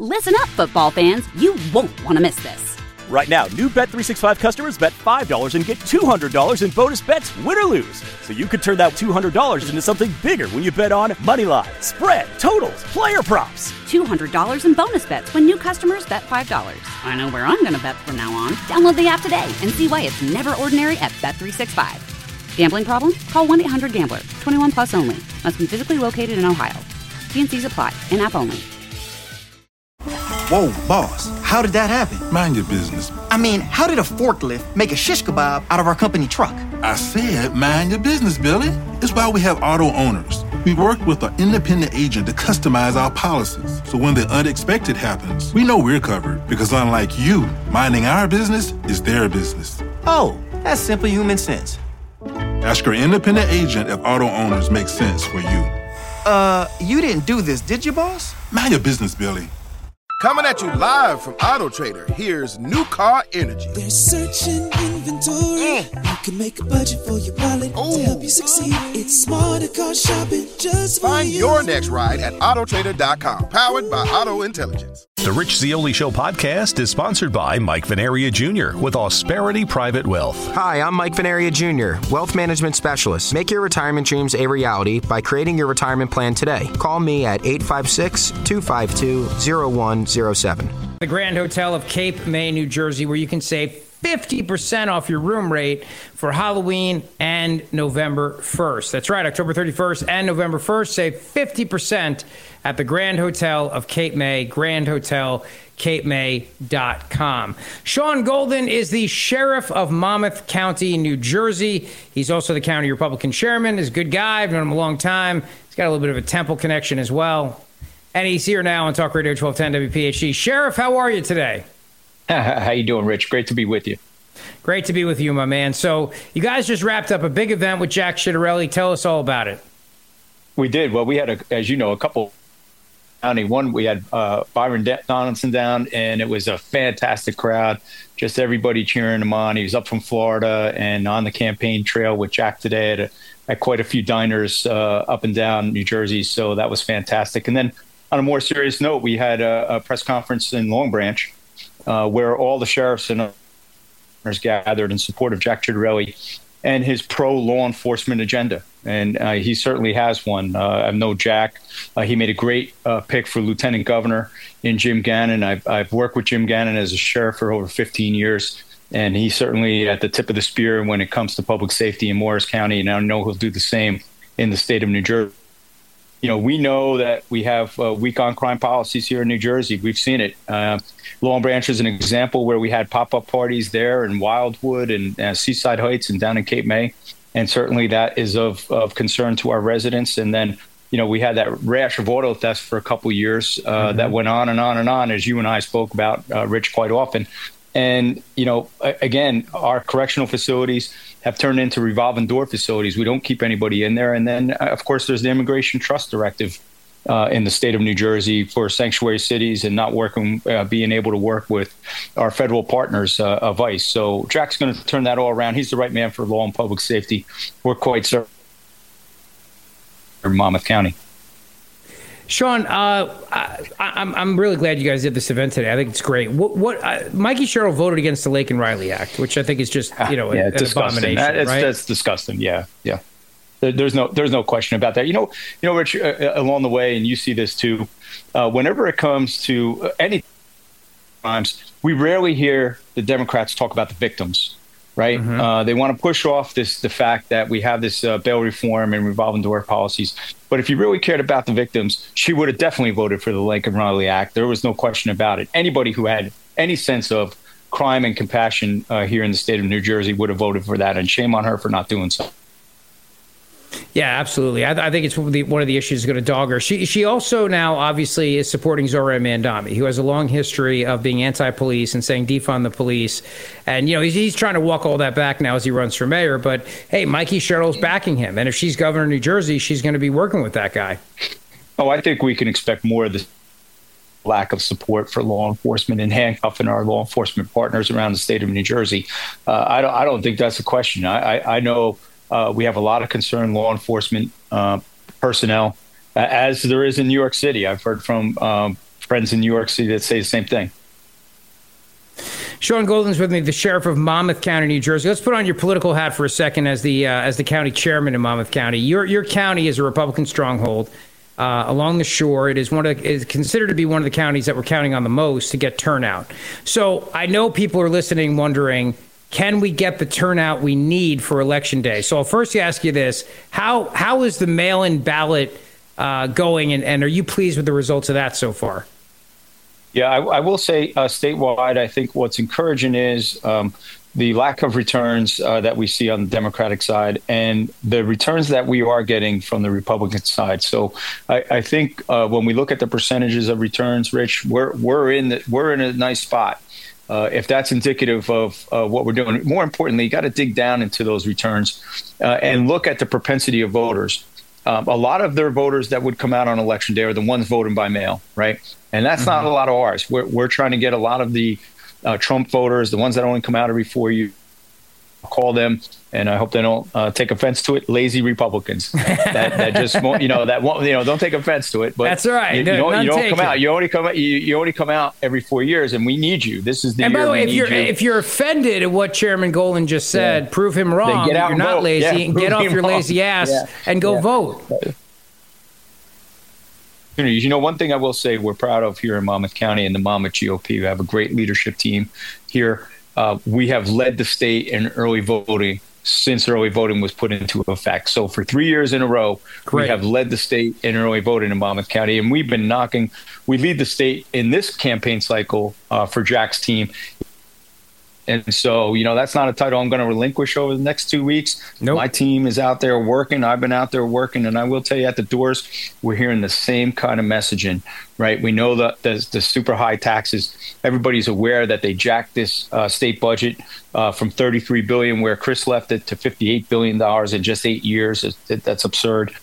Listen up, football fans. You won't want to miss this. Right now, new Bet365 customers bet $5 and get $200 in bonus bets, win or lose. So you could turn that $200 into something bigger when you bet on money line, spread, totals, player props. $200 in bonus bets when new customers bet $5. I know where I'm going to bet from now on. Download the app today and see why it's never ordinary at Bet365. Gambling problem? Call 1-800-GAMBLER. 21 plus only. Must be physically located in Ohio. T&Cs apply. In-app only. Whoa, boss, how did that happen? Mind your business. I mean, how did a forklift make a shish kebab out of our company truck? I said mind your business, Billy. It's why we have auto owners. We work with an independent agent to customize our policies. So when the unexpected happens, we know we're covered. Because unlike you, minding our business is their business. Oh, that's simple human sense. Ask your independent agent if auto owners make sense for you. You didn't do this, did you, boss? Mind your business, Billy. Coming at you live from Auto Trader, here's New Car Energy. There's searching inventory. You can make a budget for your wallet to help you succeed. It's smarter car shopping just for Find you. your next ride at autotrader.com, powered by Auto Intelligence. The Rich Zeoli Show podcast is sponsored by Mike Venaria Jr. with Ausperity Private Wealth. Hi, I'm Mike Venaria Jr., Wealth Management Specialist. Make your retirement dreams a reality by creating your retirement plan today. Call me at 856-252-0107. The Grand Hotel of Cape May, New Jersey, where you can save 50% off your room rate for Halloween and November 1st. That's right, October 31st and November 1st. Save 50% at the Grand Hotel of Cape May, grandhotelcapemay.com. Sean Golden is the sheriff of Monmouth County, New Jersey. He's also the county Republican chairman. He's a good guy. I've known him a long time. He's got a little bit of a Temple connection as well. And he's here now on Talk Radio 1210 WPHT. Sheriff, how are you today? How you doing, Rich? Great to be with you. Great to be with you, my man. So you guys just wrapped up a big event with Jack Ciattarelli. Tell us all about it. We did. Well, we had, as you know, a couple. One, we had Byron Donaldson down, and it was a fantastic crowd. Just everybody cheering him on. He was up from Florida and on the campaign trail with Jack today at quite a few diners up and down New Jersey. So that was fantastic. And then on a more serious note, we had a press conference in Long Branch where all the sheriffs and owners gathered in support of Jack Ciattarelli and his pro-law enforcement agenda. And he certainly has one. I know Jack. He made a great pick for lieutenant governor in Jim Gannon. I've worked with Jim Gannon as a sheriff for over 15 years, and he's certainly at the tip of the spear when it comes to public safety in Morris County, and I know he'll do the same in the state of New Jersey. You know, we know that we have weak on crime policies here in New Jersey. We've seen it. Long Branch is an example where we had pop-up parties there in Wildwood and Seaside Heights and down in Cape May. And certainly that is of concern to our residents. And then, you know, we had that rash of auto thefts for a couple years that went on and on and on, as you and I spoke about, Rich, quite often. And, you know, again, our correctional facilities have turned into revolving door facilities. We don't keep anybody in there. And then, of course, there's the Immigration Trust Directive in the state of New Jersey for sanctuary cities and not being able to work with our federal partners of ICE. So Jack's going to turn that all around. He's the right man for law and public safety. We're quite certain in Monmouth County. Sean, I'm really glad you guys did this event today. I think it's great. Mikey Sherrill voted against the Lake and Riley Act, which I think is just an abomination. Right? That's disgusting. Yeah. There's no question about that. You know, Rich, along the way, and you see this too. Whenever it comes to any crimes, we rarely hear the Democrats talk about the victims. Right? They want to push off the fact that we have this bail reform and revolving door policies. But if you really cared about the victims, she would have definitely voted for the Lincoln Riley Act. There was no question about it. Anybody who had any sense of crime and compassion here in the state of New Jersey would have voted for that. And shame on her for not doing so. Yeah, absolutely. I think it's one of the issues going to dog her. She also now obviously is supporting Zohran Mamdani, who has a long history of being anti-police and saying defund the police. And, you know, he's trying to walk all that back now as he runs for mayor. But, hey, Mikey Sherrill's backing him. And if she's governor of New Jersey, she's going to be working with that guy. Oh, I think we can expect more of the lack of support for law enforcement and handcuffing our law enforcement partners around the state of New Jersey. I don't think that's a question. I know we have a lot of concerned law enforcement personnel, as there is in New York City. I've heard from friends in New York City that say the same thing. Sean Golden's with me, the sheriff of Monmouth County, New Jersey. Let's put on your political hat for a second as the county chairman in Monmouth County. Your county is a Republican stronghold along the shore. It is considered to be one of the counties that we're counting on the most to get turnout. So I know people are listening, wondering, can we get the turnout we need for Election Day? So I'll first ask you this: how is the mail-in ballot going, and are you pleased with the results of that so far? Yeah, I will say statewide, I think what's encouraging is the lack of returns that we see on the Democratic side and the returns that we are getting from the Republican side. So I think when we look at the percentages of returns, Rich, we're in a nice spot. If that's indicative of what we're doing, more importantly, you got to dig down into those returns and look at the propensity of voters. A lot of their voters that would come out on Election Day are the ones voting by mail, right? And that's not a lot of ours. We're trying to get a lot of the Trump voters, the ones that only come out every 4 years. Call them, and I hope they don't take offense to it, lazy Republicans that just won't, don't take offense to it. But that's all right. You don't come out. You only come out every 4 years, and we need you. This is the and year. And by the way, if you're offended at what Chairman Golden just said, prove him wrong. Get out you're not vote. lazy, and get off your lazy ass and go vote. You know, one thing I will say we're proud of here in Monmouth County and the Monmouth GOP. We have a great leadership team here. We have led the state in early voting since early voting was put into effect. So for 3 years in a row, we have led the state in early voting in Monmouth County. And we lead the state in this campaign cycle for Jack's team. And so, that's not a title I'm going to relinquish over the next 2 weeks. Nope. My team is out there working. I've been out there working. And I will tell you, at the doors, we're hearing the same kind of messaging, right? We know that the super high taxes. Everybody's aware that they jacked this state budget from $33 billion, where Chris left it, to $58 billion in just 8 years. That's absurd.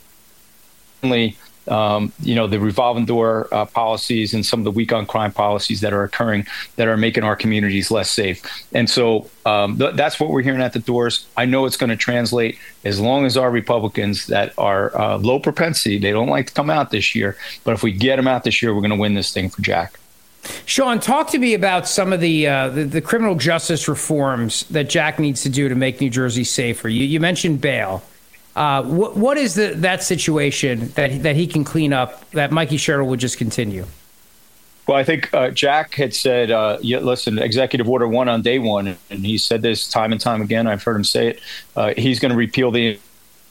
The revolving door policies and some of the weak on crime policies that are occurring that are making our communities less safe. And so that's what we're hearing at the doors. I know it's going to translate as long as our Republicans that are low propensity, they don't like to come out this year. But if we get them out this year, we're going to win this thing for Jack. Sean, talk to me about some of the criminal justice reforms that Jack needs to do to make New Jersey safer. You mentioned bail. What is that situation that he can clean up that Mikey Sherrill would just continue? Well, I think Jack had said, listen, Executive Order 1 on day one, and he said this time and time again. I've heard him say it. He's going to repeal the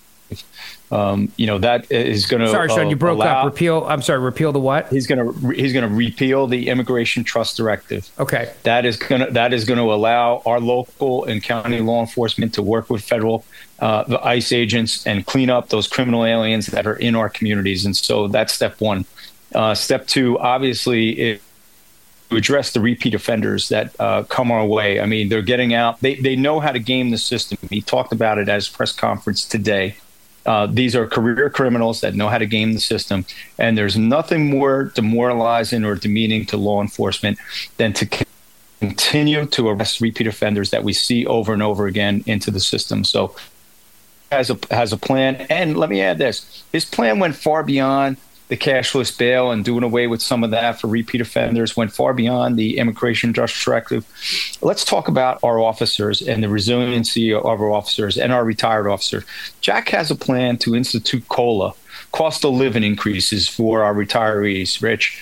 that is going to. Sorry, Sean, you broke up. Repeal. I'm sorry. Repeal the what? He's going to repeal the Immigration Trust Directive. Okay. That is going to allow our local and county law enforcement to work with federal the ICE agents and clean up those criminal aliens that are in our communities. And so that's step one. Step two, obviously, is to address the repeat offenders that come our way. I mean, they're getting out. They know how to game the system. He talked about it at his press conference today. These are career criminals that know how to game the system. And there's nothing more demoralizing or demeaning to law enforcement than to continue to arrest repeat offenders that we see over and over again into the system. So has a plan. And let me add this. His plan went far beyond the cashless bail and doing away with some of that for repeat offenders, went far beyond the Immigration Trust Directive. Let's talk about our officers and the resiliency of our officers and our retired officers. Jack has a plan to institute COLA, cost of living increases for our retirees, Rich.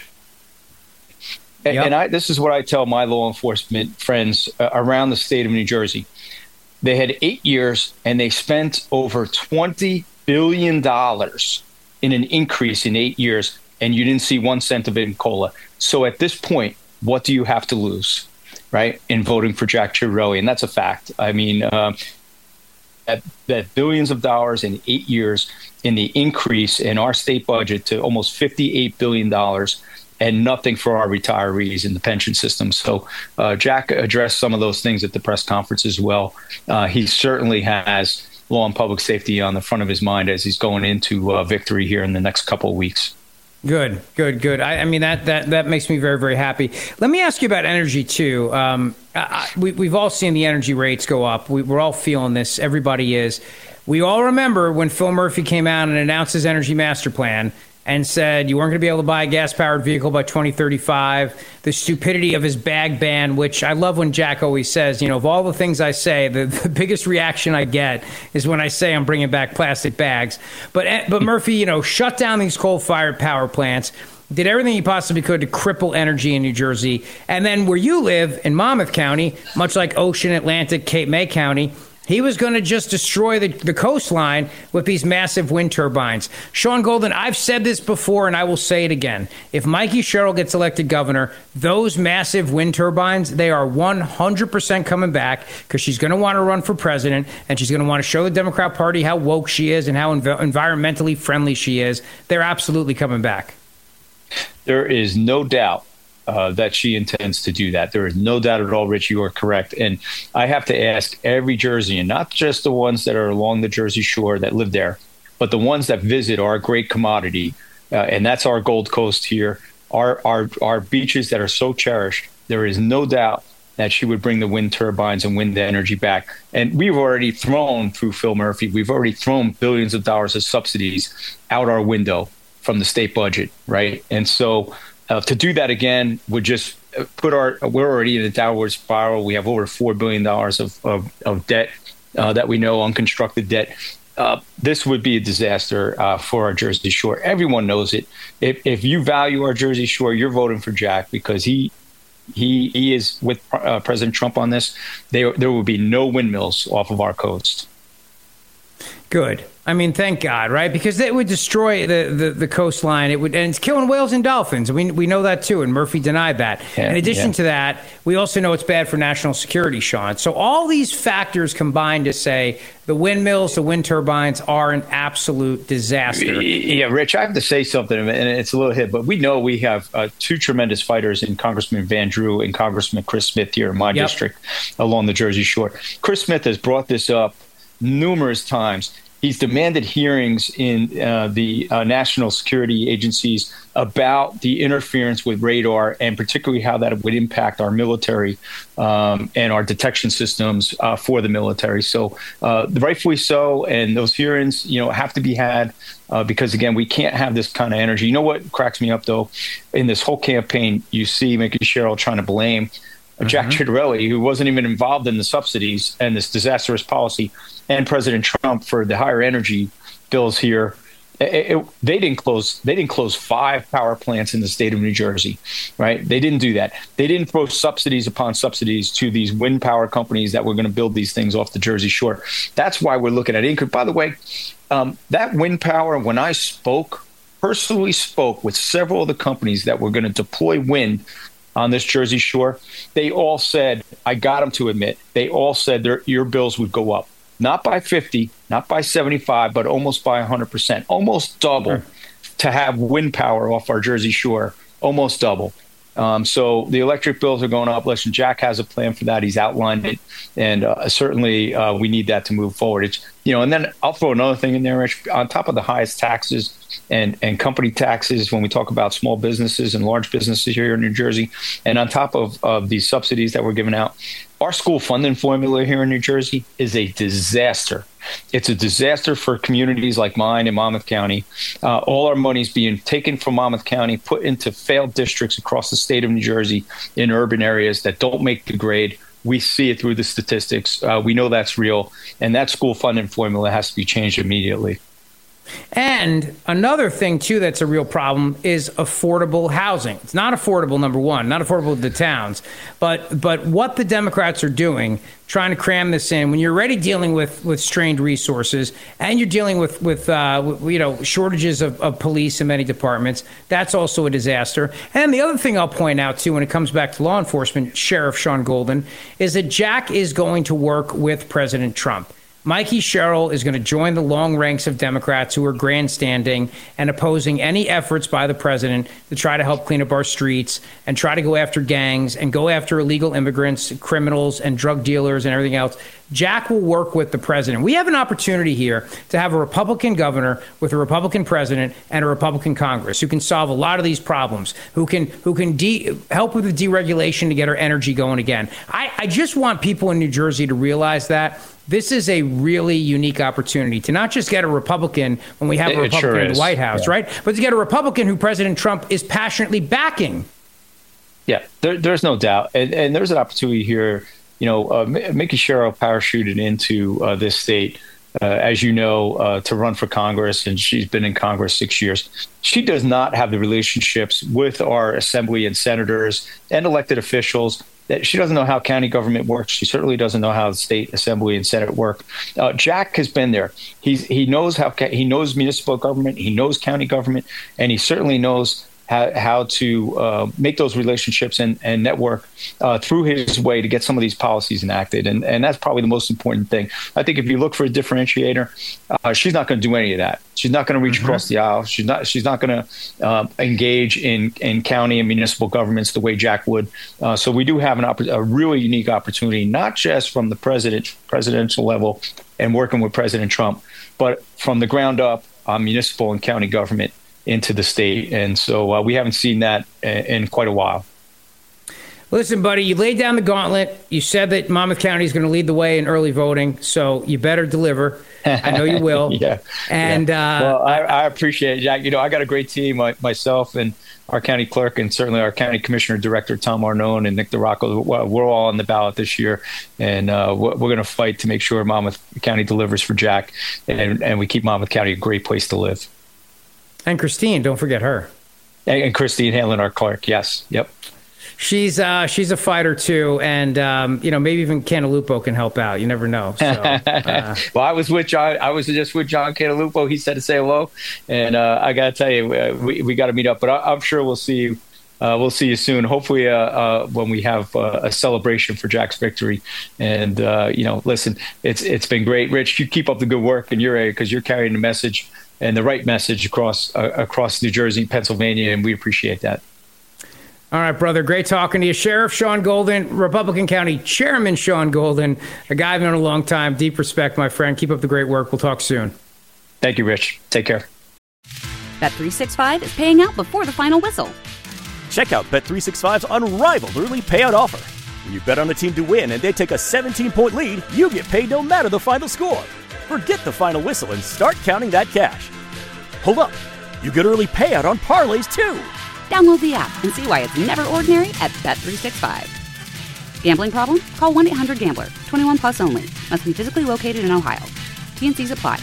And this is what I tell my law enforcement friends around the state of New Jersey. They had 8 years and they spent over $20 billion in an increase in 8 years, and you didn't see 1 cent of it in COLA. So at this point, what do you have to lose, right, in voting for Jack Ciarrelli? And that's a fact. I mean, that billions of dollars in 8 years in the increase in our state budget to almost $58 billion and nothing for our retirees in the pension system. So Jack addressed some of those things at the press conference as well. He certainly has law and public safety on the front of his mind as he's going into victory here in the next couple of weeks. Good. I mean, that makes me very, very happy. Let me ask you about energy, too. We've all seen the energy rates go up. We're all feeling this. Everybody is. We all remember when Phil Murphy came out and announced his energy master plan, and said you weren't going to be able to buy a gas-powered vehicle by 2035. The stupidity of his bag ban, which I love when Jack always says, of all the things I say, the biggest reaction I get is when I say I'm bringing back plastic bags. But Murphy, shut down these coal-fired power plants, did everything he possibly could to cripple energy in New Jersey. And then where you live in Monmouth County, much like Ocean, Atlantic, Cape May County, he was going to just destroy the coastline with these massive wind turbines. Sean Golden, I've said this before, and I will say it again. If Mikey Sherrill gets elected governor, those massive wind turbines, they are 100% coming back because she's going to want to run for president, and she's going to want to show the Democrat Party how woke she is and how environmentally friendly she is. They're absolutely coming back. There is no doubt that she intends to do that. There is no doubt at all, Rich, you are correct. And I have to ask every Jerseyan, not just the ones that are along the Jersey Shore that live there, but the ones that visit our great commodity, and that's our Gold Coast here, our beaches that are so cherished. There is no doubt that she would bring the wind turbines and wind energy back. And we've already thrown, through Phil Murphy, we've already thrown billions of dollars of subsidies out our window from the state budget, right? And so to do that again would just we're already in a downward spiral. We have over $4 billion of debt that we know, unconstructed debt. This would be a disaster for our Jersey Shore. Everyone knows it. If you value our Jersey Shore, you're voting for Jack because he is with President Trump on this. There will be no windmills off of our coast. Good. I mean, thank God, right? Because it would destroy the coastline. And it's killing whales and dolphins. We know that too, and Murphy denied that. Yeah, in addition to that, we also know it's bad for national security, Sean. So all these factors combine to say the windmills, the wind turbines are an absolute disaster. Yeah, Rich, I have to say something, and it's a little hit, but we know we have two tremendous fighters in Congressman Van Drew and Congressman Chris Smith here in my district along the Jersey Shore. Chris Smith has brought this up numerous times. He's demanded hearings in the national security agencies about the interference with radar and particularly how that would impact our military and our detection systems for the military. So rightfully so. And those hearings, have to be had because, again, we can't have this kind of energy. You know what cracks me up, though? In this whole campaign, you see Mickey Sherrill trying to blame Jack Ciattarelli, who wasn't even involved in the subsidies and this disastrous policy, and President Trump for the higher energy bills here. They didn't close 5 power plants in the state of New Jersey, right? They didn't do that. They didn't throw subsidies upon subsidies to these wind power companies that were going to build these things off the Jersey Shore. That's why we're looking at it. By the way, that wind power, when I personally spoke with several of the companies that were going to deploy wind on this Jersey Shore, they all said, I got them to admit, they all said your bills would go up. Not by 50, not by 75, but almost by 100%, almost double to have wind power off our Jersey Shore, almost double. So the electric bills are going up. Listen, Jack has a plan for that. He's outlined it. And certainly we need that to move forward. And then I'll throw another thing in there, Rich. On top of the highest taxes and company taxes, when we talk about small businesses and large businesses here in New Jersey, and on top of these subsidies that we're giving out, our school funding formula here in New Jersey is a disaster. It's a disaster for communities like mine in Monmouth County. All our money's being taken from Monmouth County, put into failed districts across the state of New Jersey in urban areas that don't make the grade. We see it through the statistics. We know that's real. And that school funding formula has to be changed immediately. And another thing, too, that's a real problem is affordable housing. It's not affordable, number one, not affordable to the towns. But what the Democrats are doing, trying to cram this in, when you're already dealing with strained resources and you're dealing with shortages of police in many departments, that's also a disaster. And the other thing I'll point out, too, when it comes back to law enforcement, Sheriff Sean Golden, is that Jack is going to work with President Trump. Mikey Sherrill is going to join the long ranks of Democrats who are grandstanding and opposing any efforts by the president to try to help clean up our streets and try to go after gangs and go after illegal immigrants, criminals, and drug dealers and everything else. Jack will work with the president. We have an opportunity here to have a Republican governor with a Republican president and a Republican Congress who can solve a lot of these problems, who can help with the deregulation to get our energy going again. I just want people in New Jersey to realize that this is a really unique opportunity to not just get a Republican when we have a Republican in the White House, right? But to get a Republican who President Trump is passionately backing. Yeah, there's no doubt. And there's an opportunity here. Mickey Sherrill parachuted into this state, as you know, to run for Congress, and she's been in Congress 6 years. She does not have the relationships with our assembly and senators and elected officials. That she doesn't know how county government works. She certainly doesn't know how the state assembly and Senate work. Jack has been there. He knows he knows municipal government. He knows county government, and he certainly knows how to make those relationships and network through his way to get some of these policies enacted. And that's probably the most important thing. I think if you look for a differentiator, she's not going to do any of that. She's not going to reach across the aisle. She's not going to engage in county and municipal governments the way Jack would. So we do have a really unique opportunity, not just from the presidential level and working with President Trump, but from the ground up on municipal and county government into the state. And so we haven't seen that in quite a while. Listen, buddy, you laid down the gauntlet. You said that Monmouth County is going to lead the way in early voting, so you better deliver. I know you will. Yeah. And well, I appreciate it, Jack. I got a great team, myself and our county clerk, and certainly our county commissioner director, Tom Arnone, and Nick DeRocco. We're all on the ballot this year, and we're going to fight to make sure Monmouth County delivers for Jack, and we keep Monmouth County a great place to live. And Christine, don't forget her. And Christine Hanlon, our clerk. Yes. Yep. She's a fighter too, and maybe even Cantalupo can help out. You never know. So, well, I was with John. I was just with John Cantalupo. He said to say hello, and I got to tell you, we got to meet up. But I'm sure we'll see you. We'll see you soon. Hopefully, when we have a celebration for Jack's victory. And listen, it's been great, Rich. You keep up the good work in your area because you're carrying the message and the right message across New Jersey, Pennsylvania, and we appreciate that. All right, brother. Great talking to you. Sheriff Sean Golden, Republican County Chairman Sean Golden, a guy I've known a long time. Deep respect, my friend. Keep up the great work. We'll talk soon. Thank you, Rich. Take care. Bet365 is paying out before the final whistle. Check out Bet365's unrivaled early payout offer. When you bet on a team to win and they take a 17-point lead, you get paid no matter the final score. Forget the final whistle and start counting that cash. Hold up. You get early payout on parlays, too. Download the app and see why it's never ordinary at Bet365. Gambling problem? Call 1-800-GAMBLER. 21 plus only. Must be physically located in Ohio. T&Cs apply.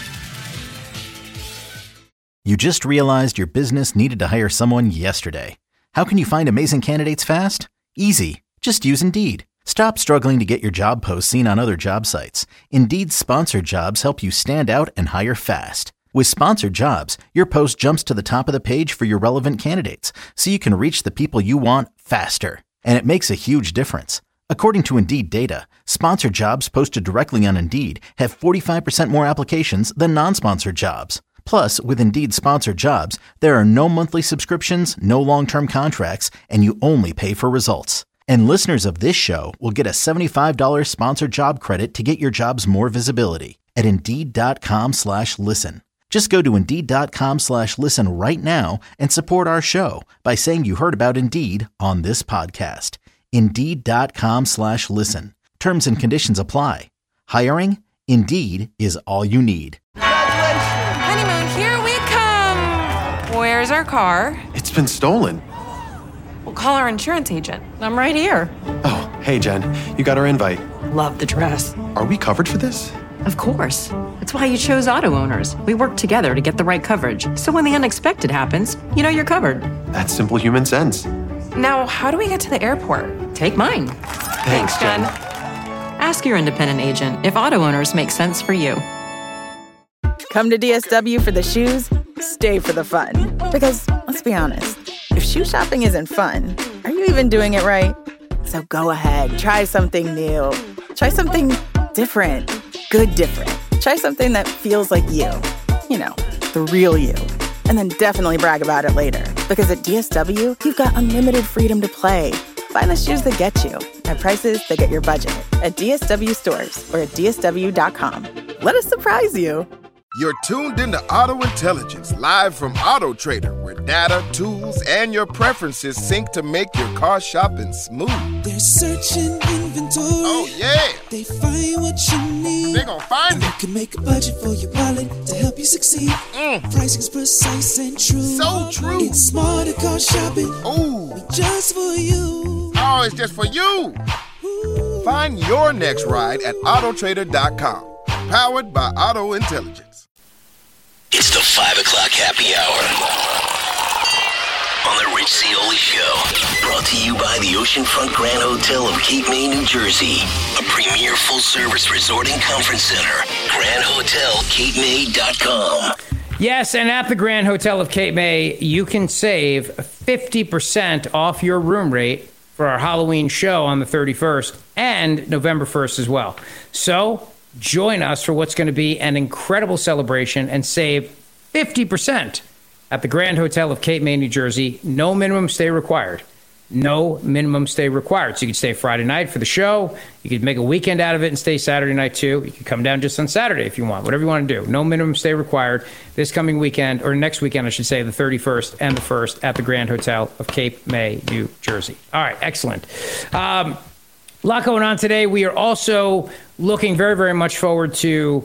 You just realized your business needed to hire someone yesterday. How can you find amazing candidates fast? Easy. Just use Indeed. Stop struggling to get your job posts seen on other job sites. Indeed's sponsored jobs help you stand out and hire fast. With sponsored jobs, your post jumps to the top of the page for your relevant candidates, so you can reach the people you want faster. And it makes a huge difference. According to Indeed data, sponsored jobs posted directly on Indeed have 45% more applications than non-sponsored jobs. Plus, with Indeed sponsored jobs, there are no monthly subscriptions, no long-term contracts, and you only pay for results. And listeners of this show will get a $75 sponsored job credit to get your jobs more visibility at Indeed.com/listen. Just go to Indeed.com/listen right now and support our show by saying you heard about Indeed on this podcast. Indeed.com/listen. Terms and conditions apply. Hiring? Indeed is all you need. Honeymoon, here we come. Where's our car? It's been stolen. We'll call our insurance agent. I'm right here. Oh, hey, Jen. You got our invite. Love the dress. Are we covered for this? Of course. That's why you chose Auto Owners. We work together to get the right coverage. So when the unexpected happens, you know you're covered. That's simple human sense. Now, how do we get to the airport? Take mine. Thanks, Jen. Ask your independent agent if Auto Owners make sense for you. Come to DSW for the shoes, stay for the fun. Because, let's be honest, if shoe shopping isn't fun, are you even doing it right? So go ahead, try something new. Try something different. Good different. Try something that feels like you. You know, the real you. And then definitely brag about it later. Because at DSW, you've got unlimited freedom to play. Find the shoes that get you at prices that get your budget at DSW stores or at DSW.com. Let us surprise you. You're tuned into Auto Intelligence, live from Auto Trader, where data, tools, and your preferences sync to make your car shopping smooth. They're searching inventory. Oh, yeah. They find what you need. They're gonna find it. You can make a budget for your wallet to help you succeed. Pricing's precise and true. So true. It's smarter car shopping. Ooh. Just for you. Oh, it's just for you. Ooh. Find your next ride at autotrader.com. Powered by Auto Intelligence. It's the 5 o'clock happy hour on the Rich Cioli Show. Brought to you by the Oceanfront Grand Hotel of Cape May, New Jersey. A premier full-service resort and conference center. GrandHotelCapeMay.com. Yes, and at the Grand Hotel of Cape May, you can save 50% off your room rate for our Halloween show on the 31st and November 1st as well. So join us for what's going to be an incredible celebration and save 50% at the Grand Hotel of Cape May, New Jersey. No minimum stay required. No minimum stay required. So you could stay Friday night for the show. You could make a weekend out of it and stay Saturday night too. You could come down just on Saturday if you want. Whatever you want to do. No minimum stay required this coming weekend, or next weekend, I should say, the 31st and the 1st at the Grand Hotel of Cape May, New Jersey. All right, excellent. A lot going on today. We are also looking very, very much forward to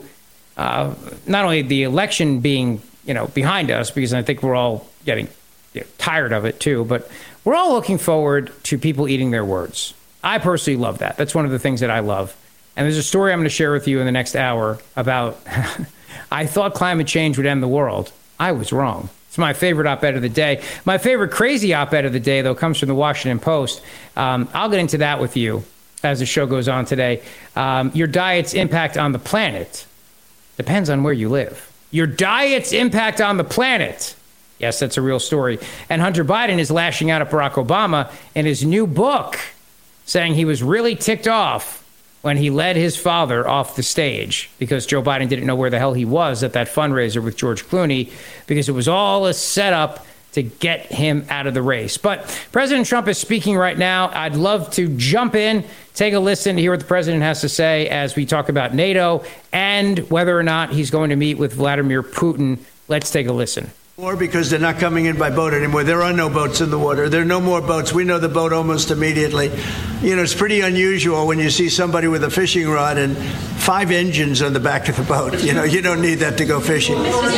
not only the election being, behind us, because I think we're all getting tired of it too, but we're all looking forward to people eating their words. I personally love that. That's one of the things that I love. And there's a story I'm going to share with you in the next hour about I thought climate change would end the world. I was wrong. It's my favorite op-ed of the day. My favorite crazy op-ed of the day, though, comes from the Washington Post. I'll get into that with you as the show goes on today. Your diet's impact on the planet depends on where you live. Your diet's impact on the planet. Yes, that's a real story. And Hunter Biden is lashing out at Barack Obama in his new book, saying he was really ticked off when he led his father off the stage because Joe Biden didn't know where the hell he was at that fundraiser with George Clooney, because it was all a setup to get him out of the race. But President Trump is speaking right now. I'd love to jump in, take a listen to hear what the president has to say as we talk about NATO and whether or not he's going to meet with Vladimir Putin. Let's take a listen. More because they're not coming in by boat anymore. There are no boats in the water. There are no more boats. We know the boat almost immediately. It's pretty unusual when you see somebody with a fishing rod and 5 engines on the back of the boat. You don't need that to go fishing.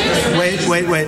Wait.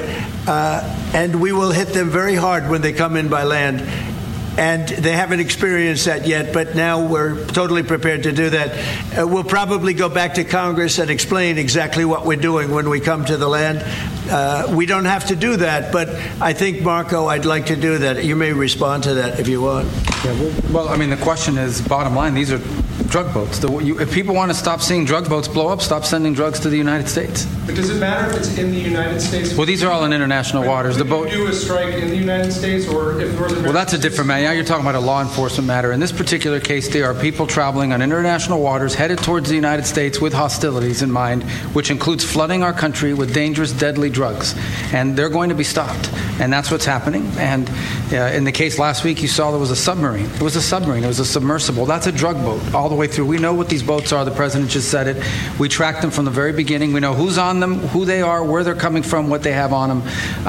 And we will hit them very hard when they come in by land. And they haven't experienced that yet, but now we're totally prepared to do that. We'll probably go back to Congress and explain exactly what we're doing when we come to the land. We don't have to do that, but I think, Marco, I'd like to do that. You may respond to that if you want. Yeah, well, the question is, bottom line, these are drug boats. If people want to stop seeing drug boats blow up, stop sending drugs to the United States. But does it matter if it's in the United States? Well, these are all in international waters. The boat. Do a strike in the United States, or if Northern? Well, that's a different matter. Now you're talking about a law enforcement matter. In this particular case, there are people traveling on international waters headed towards the United States with hostilities in mind, which includes flooding our country with dangerous, deadly drugs. And they're going to be stopped. And that's what's happening. And in the case last week, you saw there was a submarine. It was a submarine. It was a submersible. That's a drug boat all the way through. We know what these boats are. The president just said it. We tracked them from the very beginning. We know who's on them, who they are, where they're coming from, what they have on them.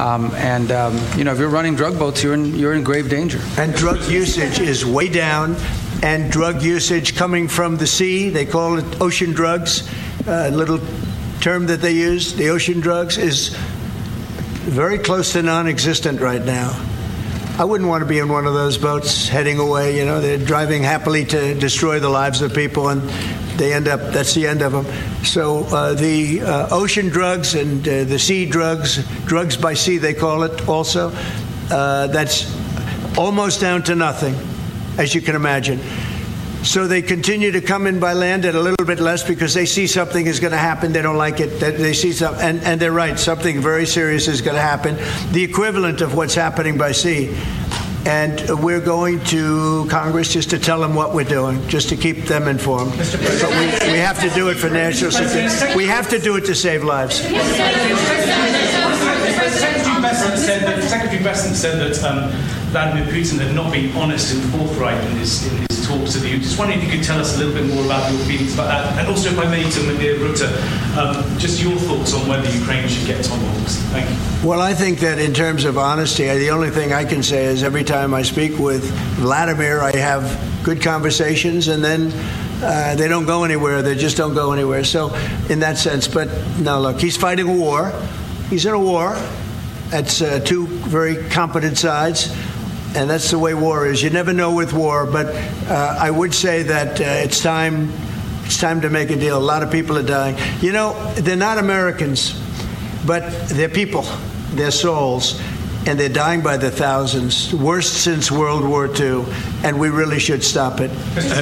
If you're running drug boats, you're in grave danger. And drug usage is way down. And drug usage coming from the sea, they call it ocean drugs, a little term that they use, the ocean drugs, is very close to non-existent right now. I wouldn't want to be in one of those boats heading away. They're driving happily to destroy the lives of people, and that's the end of them. So the ocean drugs and the sea drugs by sea, they call it also, that's almost down to nothing, as you can imagine. So they continue to come in by land at a little bit less because they see something is going to happen. They don't like it. They see something, and they're right. Something very serious is going to happen. The equivalent of what's happening by sea. And we're going to Congress just to tell them what we're doing, just to keep them informed. But we have to do it for national security. We have to do it to save lives. Secretary Bessent said that Vladimir Putin had not been honest and forthright in his talks with you. Just wondering if you could tell us a little bit more about your feelings about that, and also, if I may, to Maria Rutte, just your thoughts on whether Ukraine should get Tomahawks. Thank you. Well, I think that in terms of honesty, the only thing I can say is every time I speak with Vladimir, I have good conversations, and then they don't go anywhere. They just don't go anywhere. So in that sense, but no, look, he's fighting a war. He's in a war. That's two very competent sides, and that's the way war is. You never know with war, but I would say that it's time to make a deal. A lot of people are dying. You know, they're not Americans, but they're people. They're souls. And they're dying by the thousands, worst since World War II, and we really should stop it.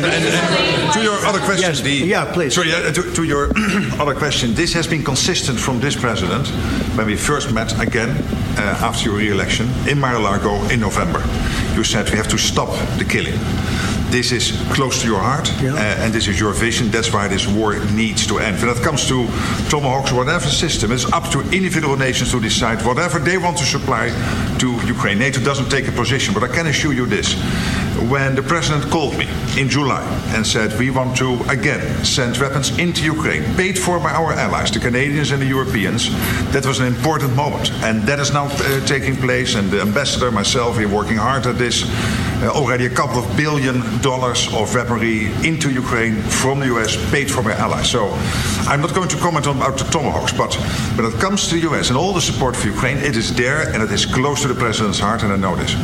And to your other question, please. Sorry, to your other question, this has been consistent from this president when we first met again after your re-election in Mar-a-Lago in November. You said we have to stop the killing. This is close to your heart, and this is your vision. That's why this war needs to end. When it comes to Tomahawks or whatever system, it's up to individual nations to decide whatever they want to supply to Ukraine. NATO doesn't take a position, but I can assure you this. When the president called me in July and said we want to again send weapons into Ukraine, paid for by our allies, the Canadians and the Europeans, that was an important moment. And that is now taking place, and the ambassador, myself, we're working hard at this. Already a couple of $1 billion of weaponry into Ukraine from the US, paid for by allies. So I'm not going to comment on about the Tomahawks, but when it comes to the US and all the support for Ukraine, it is there and it is close to the president's heart, and I know this.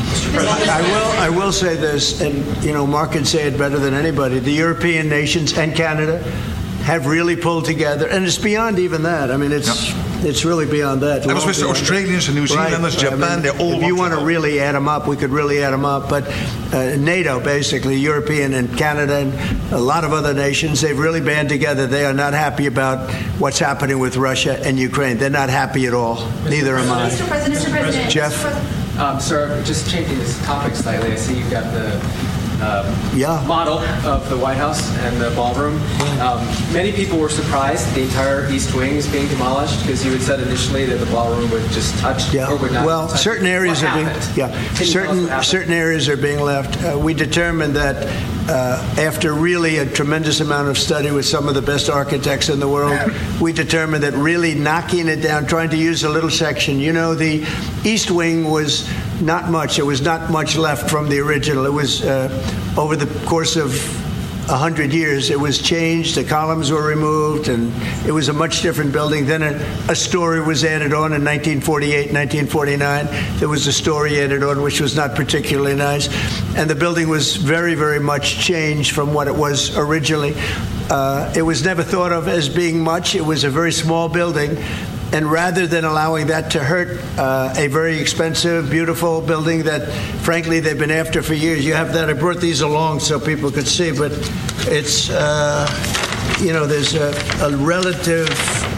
I will say this, and Mark can say it better than anybody. The European nations and Canada have really pulled together, and it's beyond even that. I mean, it's really beyond that. I was with the Australians and New Zealanders, Japan. They're all. If you want to really add them up, we could really add them up. But NATO, basically, European and Canada and a lot of other nations, they've really band together. They are not happy about what's happening with Russia and Ukraine. They're not happy at all. Neither am I. Mr. President. Jeff? Sir, just changing this topic slightly. I see you've got the model of the White House and the ballroom. Many people were surprised the entire East Wing is being demolished because you had said initially that the ballroom would just touch or would not. Well, touch. certain areas are being certain areas are being left. We determined that after really a tremendous amount of study with some of the best architects in the world, we determined that really knocking it down, trying to use a little section. The East Wing was not much. There was not much left from the original. It was over the course of 100 years, it was changed. The columns were removed, and it was a much different building. Then a story was added on in 1948, 1949. There was a story added on, which was not particularly nice. And the building was very, very much changed from what it was originally. It was never thought of as being much. It was a very small building. And rather than allowing that to hurt a very expensive, beautiful building that, frankly, they've been after for years, you have that. I brought these along so people could see, but it's, there's a relative,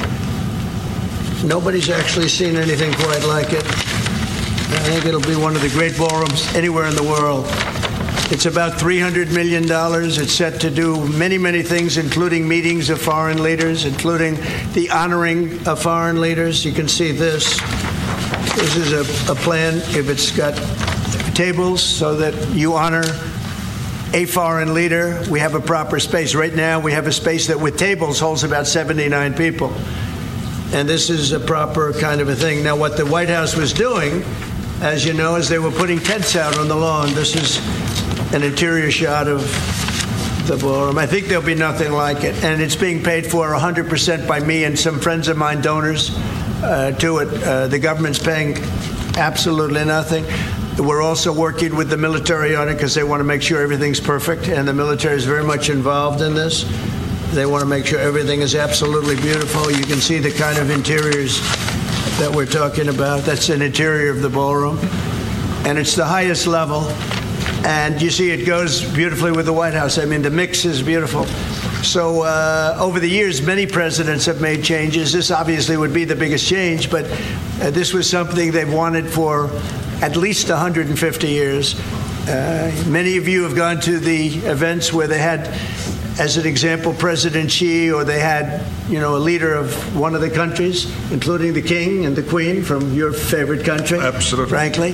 nobody's actually seen anything quite like it. I think it'll be one of the great ballrooms anywhere in the world. It's about $300 million. It's set to do many, many things, including meetings of foreign leaders, including the honoring of foreign leaders. You can see this. This is a plan. If it's got tables so that you honor a foreign leader, we have a proper space. Right now, we have a space that with tables holds about 79 people. And this is a proper kind of a thing. Now, what the White House was doing, as you know, is they were putting tents out on the lawn. This is an interior shot of the ballroom. I think there'll be nothing like it. And it's being paid for 100% by me and some friends of mine, donors to it. The government's paying absolutely nothing. We're also working with the military on it because they want to make sure everything's perfect. And the military is very much involved in this. They want to make sure everything is absolutely beautiful. You can see the kind of interiors that we're talking about. That's an interior of the ballroom. And it's the highest level. And you see it goes beautifully with the White House. I mean, the mix is beautiful. So over the years, many presidents have made changes. This obviously would be the biggest change, but this was something they've wanted for at least 150 years. Many of you have gone to the events where they had, as an example, President Xi, or they had, a leader of one of the countries, including the king and the queen from your favorite country. Absolutely. Frankly.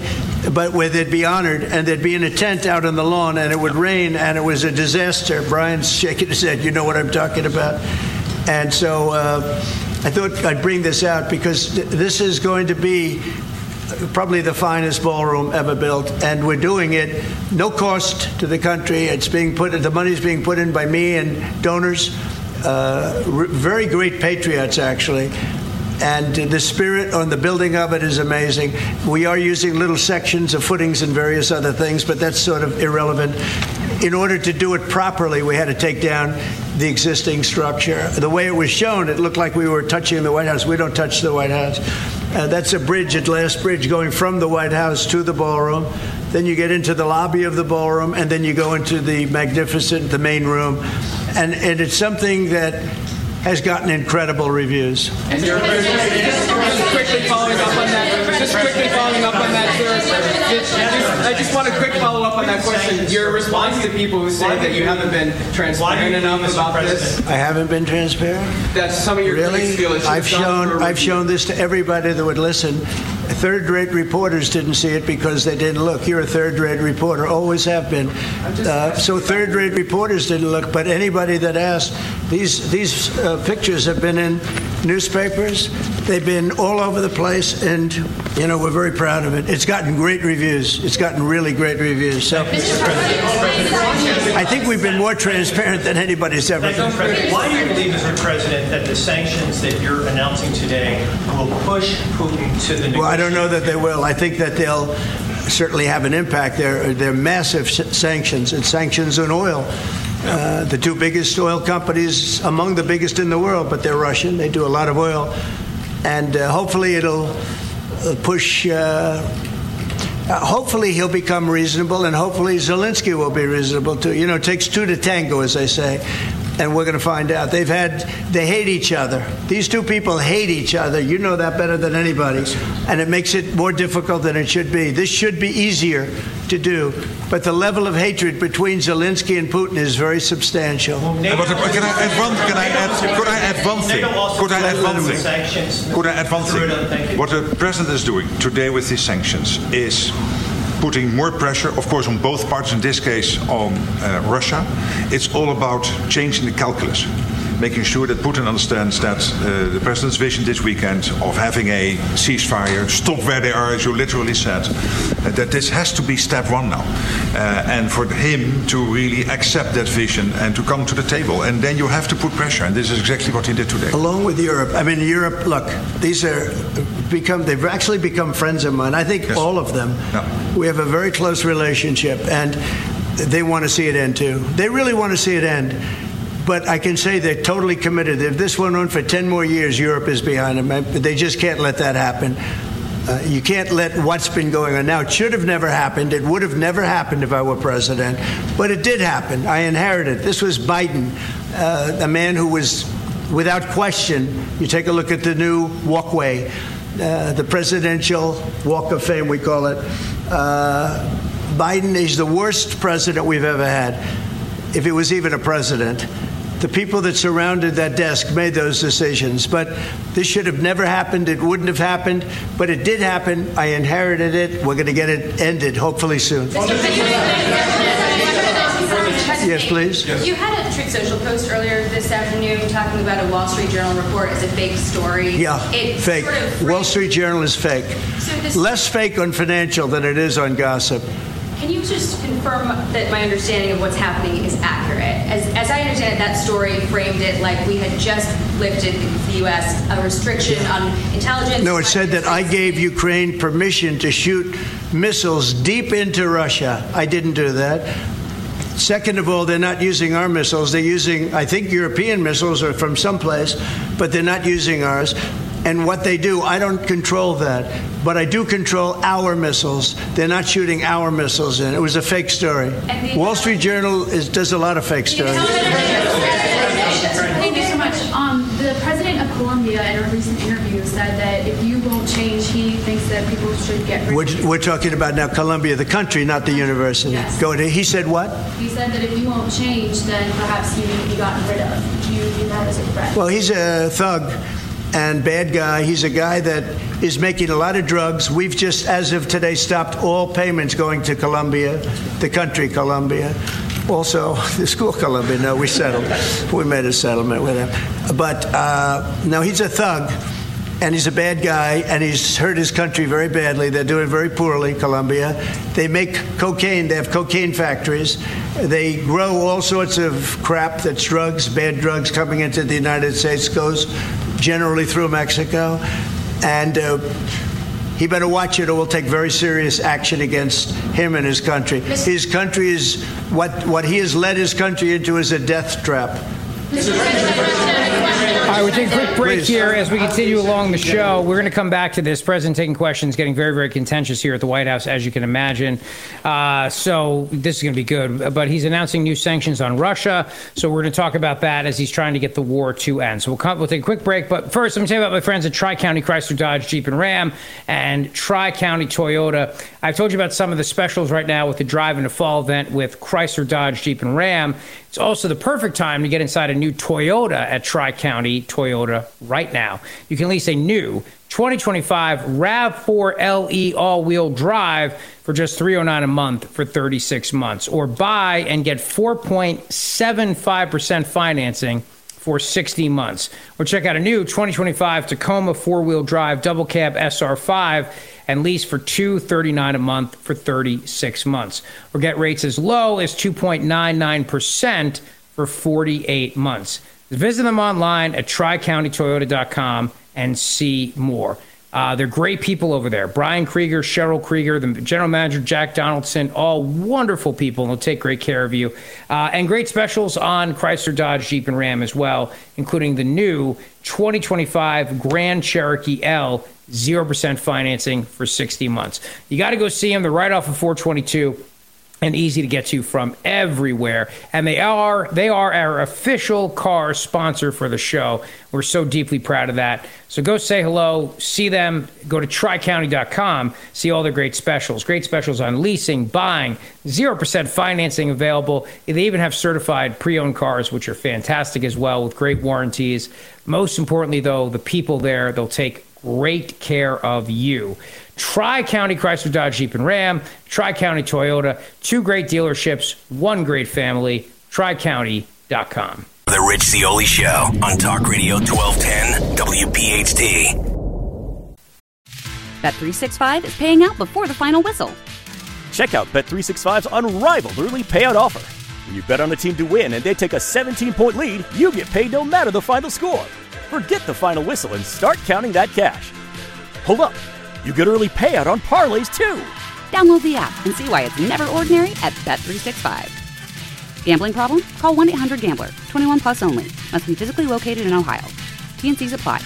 but where they'd be honored, and they'd be in a tent out on the lawn, and it would rain, and it was a disaster. Brian's shaking his head. You know what I'm talking about. And so I thought I'd bring this out because this is going to be probably the finest ballroom ever built, and we're doing it no cost to the country. It's being the money's being put in by me and donors, very great patriots actually. And the spirit on the building of it is amazing. We are using little sections of footings and various other things, but that's sort of irrelevant. In order to do it properly, we had to take down the existing structure. The way it was shown, it looked like we were touching the White House. We don't touch the White House. That's a bridge, a glass bridge, going from the White House to the ballroom. Then you get into the lobby of the ballroom, and then you go into the magnificent, the main room. And it's something that has gotten incredible reviews. And just quickly following up on that, I just want a quick follow-up on that question. Your response to people who say that you haven't been transparent enough about this? I haven't been transparent? That's some of your critics feel it's I've shown this to everybody that would listen. Third-rate reporters didn't see it because they didn't look. You're a third-rate reporter, always have been. So third-rate reporters didn't look, but anybody that asked, these pictures have been in newspapers. They've been all over the place, and we're very proud of it. It's gotten great reviews. It's gotten really great reviews. So I think we've been more transparent than anybody's ever been. Why do you believe, Mr. President, that the sanctions that you're announcing today will push Putin to the negotiation? Well, I don't know that they will. I think that they'll certainly have an impact. They're massive sanctions. It's sanctions on oil. The two biggest oil companies, among the biggest in the world, but they're Russian. They do a lot of oil. And hopefully it'll push, hopefully he'll become reasonable, and hopefully Zelensky will be reasonable too. It takes two to tango, as they say. And we're going to find out. They hate each other. These two people hate each other. You know that better than anybody. And it makes it more difficult than it should be. This should be easier to do. But the level of hatred between Zelensky and Putin is very substantial. Could I add one thing? What the president is doing today with these sanctions is putting more pressure, of course, on both parties, in this case on Russia. It's all about changing the calculus, making sure that Putin understands that the president's vision this weekend of having a ceasefire, stop where they are, as you literally said, that this has to be step one now. And for him to really accept that vision and to come to the table. And then you have to put pressure, and this is exactly what he did today. Along with Europe. I mean, Europe, look, they've actually become friends of mine. I think all of them. No. We have a very close relationship, and they want to see it end too. They really want to see it end. But I can say they're totally committed. If this went on for 10 more years, Europe is behind them. They just can't let that happen. You can't let what's been going on now. It should have never happened. It would have never happened if I were president. But it did happen. I inherited. This was Biden, a man who was, without question, you take a look at the new walkway, the Presidential Walk of Fame, we call it. Biden is the worst president we've ever had, if he was even a president. The people that surrounded that desk made those decisions. But this should have never happened. It wouldn't have happened. But it did happen. I inherited it. We're going to get it ended, hopefully soon. Yes, please. You had a Truth Social post earlier this afternoon talking about a Wall Street Journal report as a fake story. Yeah, fake. Sort of Wall Street Journal is fake. So less fake on financial than it is on gossip. Can you just confirm that my understanding of what's happening is accurate? As I understand it, that story framed it like we had just lifted the U.S. a restriction on intelligence. No, it said that I gave Ukraine permission to shoot missiles deep into Russia. I didn't do that. Second of all, they're not using our missiles. They're using, I think, European missiles or from someplace, but they're not using ours. And what they do, I don't control that. But I do control our missiles. They're not shooting our missiles in. It was a fake story. Wall Street Journal does a lot of fake stories. Thank you so much. The president of Colombia, in a recent interview, said that if you won't change, he thinks that people should get rid of you. We're talking about now Colombia, the country, not the university. Yes. Go ahead. He said what? He said that if you won't change, then perhaps you need to be gotten rid of. Do you view that as a threat? Well, he's a thug. and bad guy. He's a guy that is making a lot of drugs. We've just, as of today, stopped all payments going to Colombia, the country Colombia. Also, the school Colombia. No, we settled. We made a settlement with him. But no, he's a thug. And he's a bad guy, and he's hurt his country very badly. They're doing very poorly, Colombia. They make cocaine. They have cocaine factories. They grow all sorts of crap that's drugs, bad drugs coming into the United States, goes generally through Mexico. And he better watch it or we'll take very serious action against him and his country. His country is, what he has led his country into is a death trap. All right, we're taking a quick break here as we continue along the show. We're going to come back to this. President taking questions, getting very, very contentious here at the White House, as you can imagine. So this is going to be good. But he's announcing new sanctions on Russia. So we're going to talk about that as he's trying to get the war to end. So we'll take a quick break. But first, let me tell you about my friends at Tri-County Chrysler, Dodge, Jeep, and Ram and Tri-County Toyota. I've told you about some of the specials right now with the Drive into Fall event with Chrysler, Dodge, Jeep, and Ram. It's also the perfect time to get inside a new Toyota at Tri-County Toyota right now. You can lease a new 2025 RAV4 LE all-wheel drive for just $309 a month for 36 months, or buy and get 4.75% financing for 60 months. Or check out a new 2025 Tacoma four-wheel drive double cab SR5 and lease for $239 a month for 36 months. Or get rates as low as 2.99% for 48 months. Visit them online at tricountytoyota.com and see more. They're great people over there. Brian Krieger, Cheryl Krieger, the general manager, Jack Donaldson, all wonderful people, and they'll take great care of you. And great specials on Chrysler, Dodge, Jeep, and Ram as well, including the new 2025 Grand Cherokee L, 0% financing for 60 months. You got to go see them. They're right off of 422 and easy to get to from everywhere. And they are our official car sponsor for the show. We're so deeply proud of that. So go say hello, see them, go to tricounty.com, see all their great specials. Great specials on leasing, buying, 0% financing available. They even have certified pre-owned cars, which are fantastic as well, with great warranties. Most importantly, though, the people there, they'll take great care of you. Tri-County Chrysler, Dodge, Jeep, and Ram, Tri-County Toyota, two great dealerships, one great family, tricounty.com. The Rich Zeoli Show on Talk Radio 1210 WPHT. Bet365 is paying out before the final whistle. Check out Bet365's unrivaled early payout offer. When you bet on a team to win and they take a 17-point lead, you get paid no matter the final score. Forget the final whistle and start counting that cash. Hold up. You get early payout on parlays, too. Download the app and see why it's never ordinary at Bet365. Gambling problem? Call 1-800-GAMBLER. 21 plus only. Must be physically located in Ohio. T&Cs apply.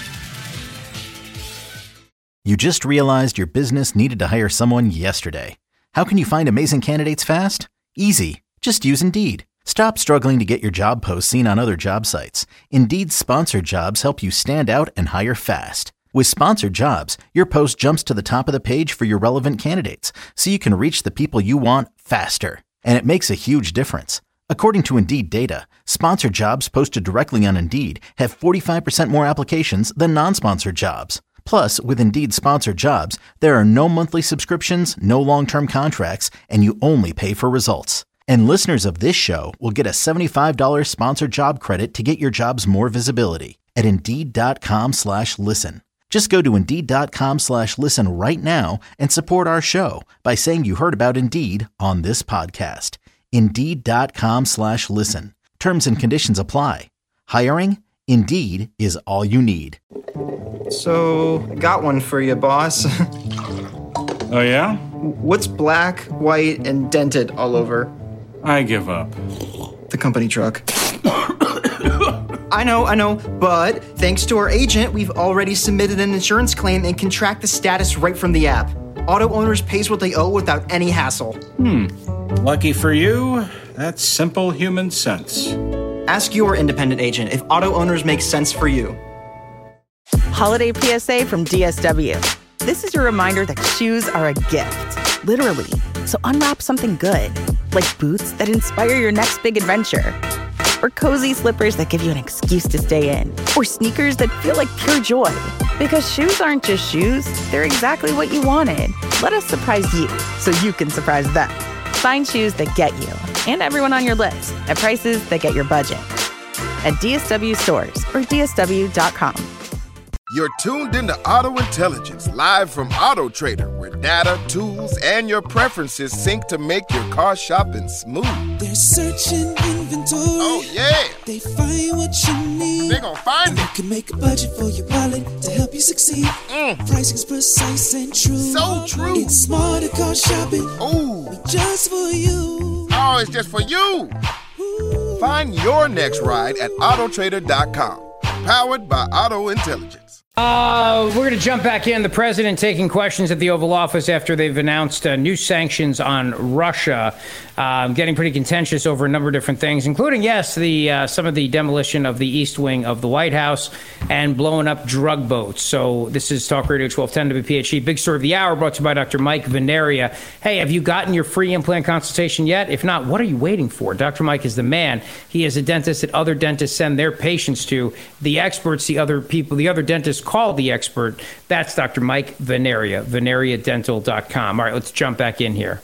You just realized your business needed to hire someone yesterday. How can you find amazing candidates fast? Easy. Just use Indeed. Stop struggling to get your job posts seen on other job sites. Indeed's sponsored jobs help you stand out and hire fast. With sponsored jobs, your post jumps to the top of the page for your relevant candidates, so you can reach the people you want faster. And it makes a huge difference. According to Indeed data, sponsored jobs posted directly on Indeed have 45% more applications than non-sponsored jobs. Plus, with Indeed sponsored jobs, there are no monthly subscriptions, no long-term contracts, and you only pay for results. And listeners of this show will get a $75 sponsored job credit to get your jobs more visibility at Indeed.com/listen. Just go to Indeed.com/listen right now and support our show by saying you heard about Indeed on this podcast. Indeed.com/listen. Terms and conditions apply. Hiring? Indeed is all you need. So, got one for you, boss. Oh, yeah? What's black, white, and dented all over? I give up. The company truck. I know, but thanks to our agent, we've already submitted an insurance claim and can track the status right from the app. Auto owners pays what they owe without any hassle. Lucky for you, that's simple human sense. Ask your independent agent if auto owners make sense for you. Holiday PSA from DSW. This is your reminder that shoes are a gift, literally. So unwrap something good, like boots that inspire your next big adventure. Or cozy slippers that give you an excuse to stay in. Or sneakers that feel like pure joy. Because shoes aren't just shoes, they're exactly what you wanted. Let us surprise you so you can surprise them. Find shoes that get you and everyone on your list at prices that get your budget. At DSW stores or DSW.com. You're tuned into Auto Intelligence, live from Auto Trader, where data, tools, and your preferences sync to make your car shopping smooth. They're searching inventory. Oh, yeah. They find what you need. They're gonna find it. You can make a budget for your wallet to help you succeed. Pricing's precise and true. So true. It's smarter car shopping. Ooh. Just for you. Oh, it's just for you. Find your next ride at autotrader.com. Powered by Auto Intelligence. We're going to jump back in. The president taking questions at the Oval Office after they've announced new sanctions on Russia, getting pretty contentious over a number of different things, including, yes, some of the demolition of the East Wing of the White House and blowing up drug boats. So this is Talk Radio 1210 WPHT. Big story of the hour brought to you by Dr. Mike Veneria. Hey, have you gotten your free implant consultation yet? If not, what are you waiting for? Dr. Mike is the man. He is a dentist that other dentists send their patients to. The experts, the other dentists call the expert. That's Dr. Mike Veneria, veneriadental.com. All right, let's jump back in here.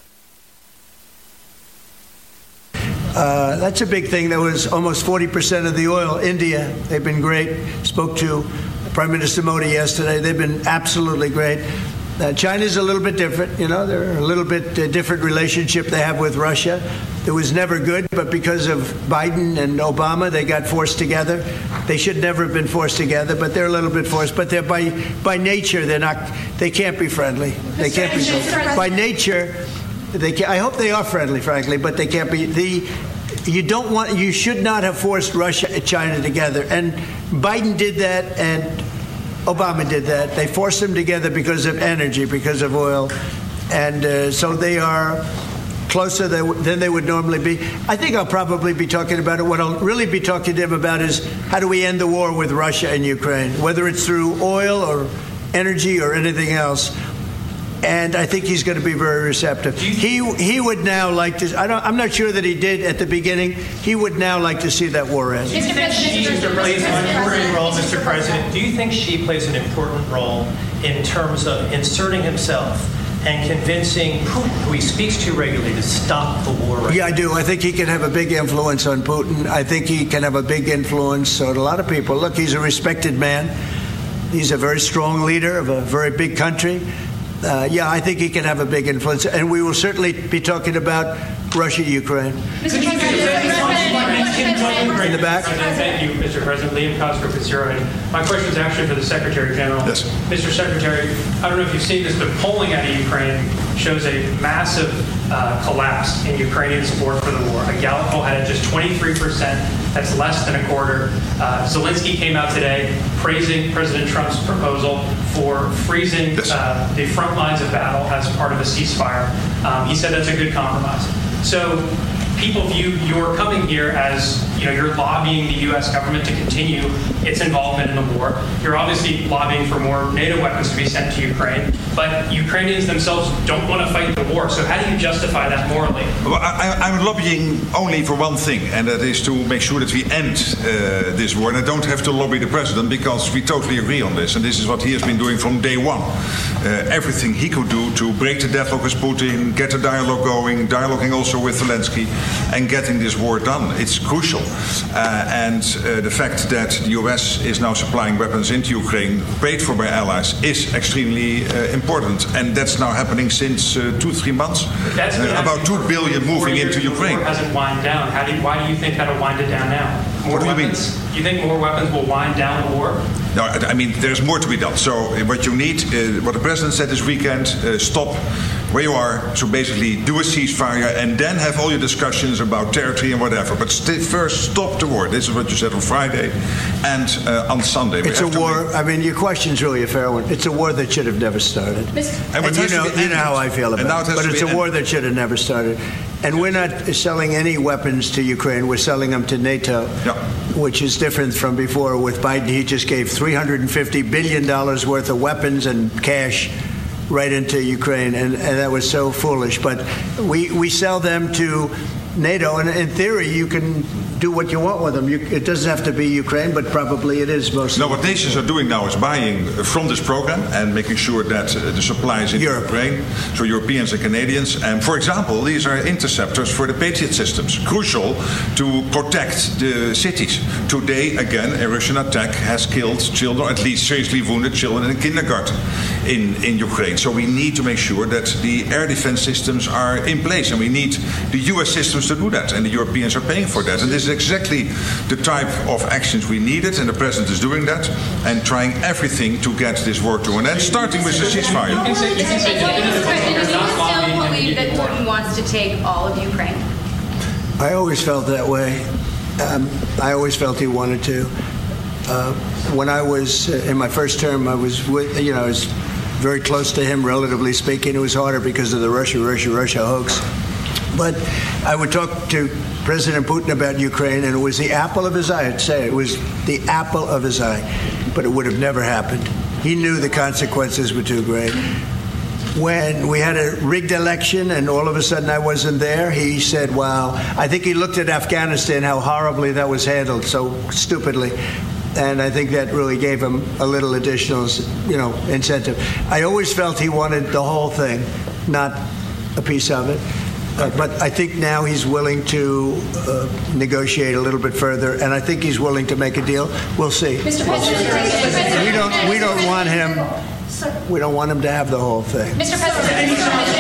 That's a big thing. That was almost 40% of the oil. India, they've been great. Spoke to Prime Minister Modi yesterday. They've been absolutely great. China's a little bit different. They're a little bit different relationship they have with Russia. It was never good, but because of Biden and Obama, they got forced together. They should never have been forced together, but they're a little bit forced. But they're by nature, they can't be friendly. They can't be friendly. By nature, I hope they are friendly, frankly, but they can't be. You should not have forced Russia and China together. And Biden did that, and Obama did that. They forced them together because of energy, because of oil. And so they are closer than they would normally be. I think I'll probably be talking about it. What I'll really be talking to him about is how do we end the war with Russia and Ukraine, whether it's through oil or energy or anything else. And I think he's going to be very receptive. He would now like to. I'm not sure that he did at the beginning. He would now like to see that war end. Do you think she plays an important role, Mr. President? Do you think she plays an important role in terms of inserting himself and convincing Putin, who he speaks to regularly, to stop the war right now? Yeah, I do. I think he can have a big influence on Putin. I think he can have a big influence on a lot of people. Look, he's a respected man. He's a very strong leader of a very big country. I think he can have a big influence, and we will certainly be talking about Russia, Ukraine. Mr. President, in the back. Thank you, Mr. President. Liam Cosgrove at Zero. And my question is actually for the Secretary General. Yes. Mr. Secretary, I don't know if you've seen this, but polling out of Ukraine shows a massive collapse in Ukrainian support for the war. A Gallup poll had it just 23%. That's less than a quarter. Zelensky came out today praising President Trump's proposal for freezing the front lines of battle as part of a ceasefire. He said that's a good compromise. So people view your coming here as, you're lobbying the U.S. government to continue its involvement in the war. You're obviously lobbying for more NATO weapons to be sent to Ukraine, but Ukrainians themselves don't want to fight the war. So how do you justify that morally? Well, I'm lobbying only for one thing, and that is to make sure that we end this war. And I don't have to lobby the president because we totally agree on this. And this is what he has been doing from day one. Everything he could do to break the deadlock with Putin, get a dialogue going, dialoguing also with Zelensky, and getting this war done. It's crucial. And the fact that the US is now supplying weapons into Ukraine, paid for by allies, is extremely important. And that's now happening since 2-3 months. About $2 billion moving into Ukraine. The war hasn't wind down. Why do you think that'll wind it down now? What do you mean? You think more weapons will wind down the war? No, I mean, there's more to be done. So what you need, what the president said this weekend, stop where you are. So basically do a ceasefire and then have all your discussions about territory and whatever. But first stop the war. This is what you said on Friday and on Sunday. It's a war. I mean, your question's really a fair one. It's a war that should have never started. And you know how I feel about it. But it's a war that should have never started. And we're not selling any weapons to Ukraine. We're selling them to NATO, which is different from before. With Biden, he just gave $350 billion worth of weapons and cash right into Ukraine, and that was so foolish. But we sell them to NATO, and in theory, you can do what you want with them. It doesn't have to be Ukraine, but probably it is mostly. No, what nations are doing now is buying from this program and making sure that the supply is in Ukraine, so Europeans and Canadians. And for example, these are interceptors for the Patriot systems, crucial to protect the cities. Today, again, a Russian attack has killed children, at least seriously wounded children in a kindergarten in Ukraine. So we need to make sure that the air defense systems are in place, and we need the US systems to do that, and the Europeans are paying for that. And this is exactly the type of actions we needed, and the President is doing that and trying everything to get this war to an end, starting with the ceasefire. Do you still believe that Putin wants to take all of Ukraine? I always felt that way. I always felt he wanted to. When I was in my first term, I was very close to him, relatively speaking. It was harder because of the Russia hoax. But I would talk to President Putin about Ukraine, and it was the apple of his eye. I'd say it was the apple of his eye. But it would have never happened. He knew the consequences were too great. When we had a rigged election and all of a sudden I wasn't there, he said, wow. I think he looked at Afghanistan, how horribly that was handled, so stupidly. And I think that really gave him a little additional, incentive. I always felt he wanted the whole thing, not a piece of it. But I think now he's willing to negotiate a little bit further, and I think he's willing to make a deal. We'll see. Mr. President, we don't want him. We don't want him to have the whole thing. Mr. President.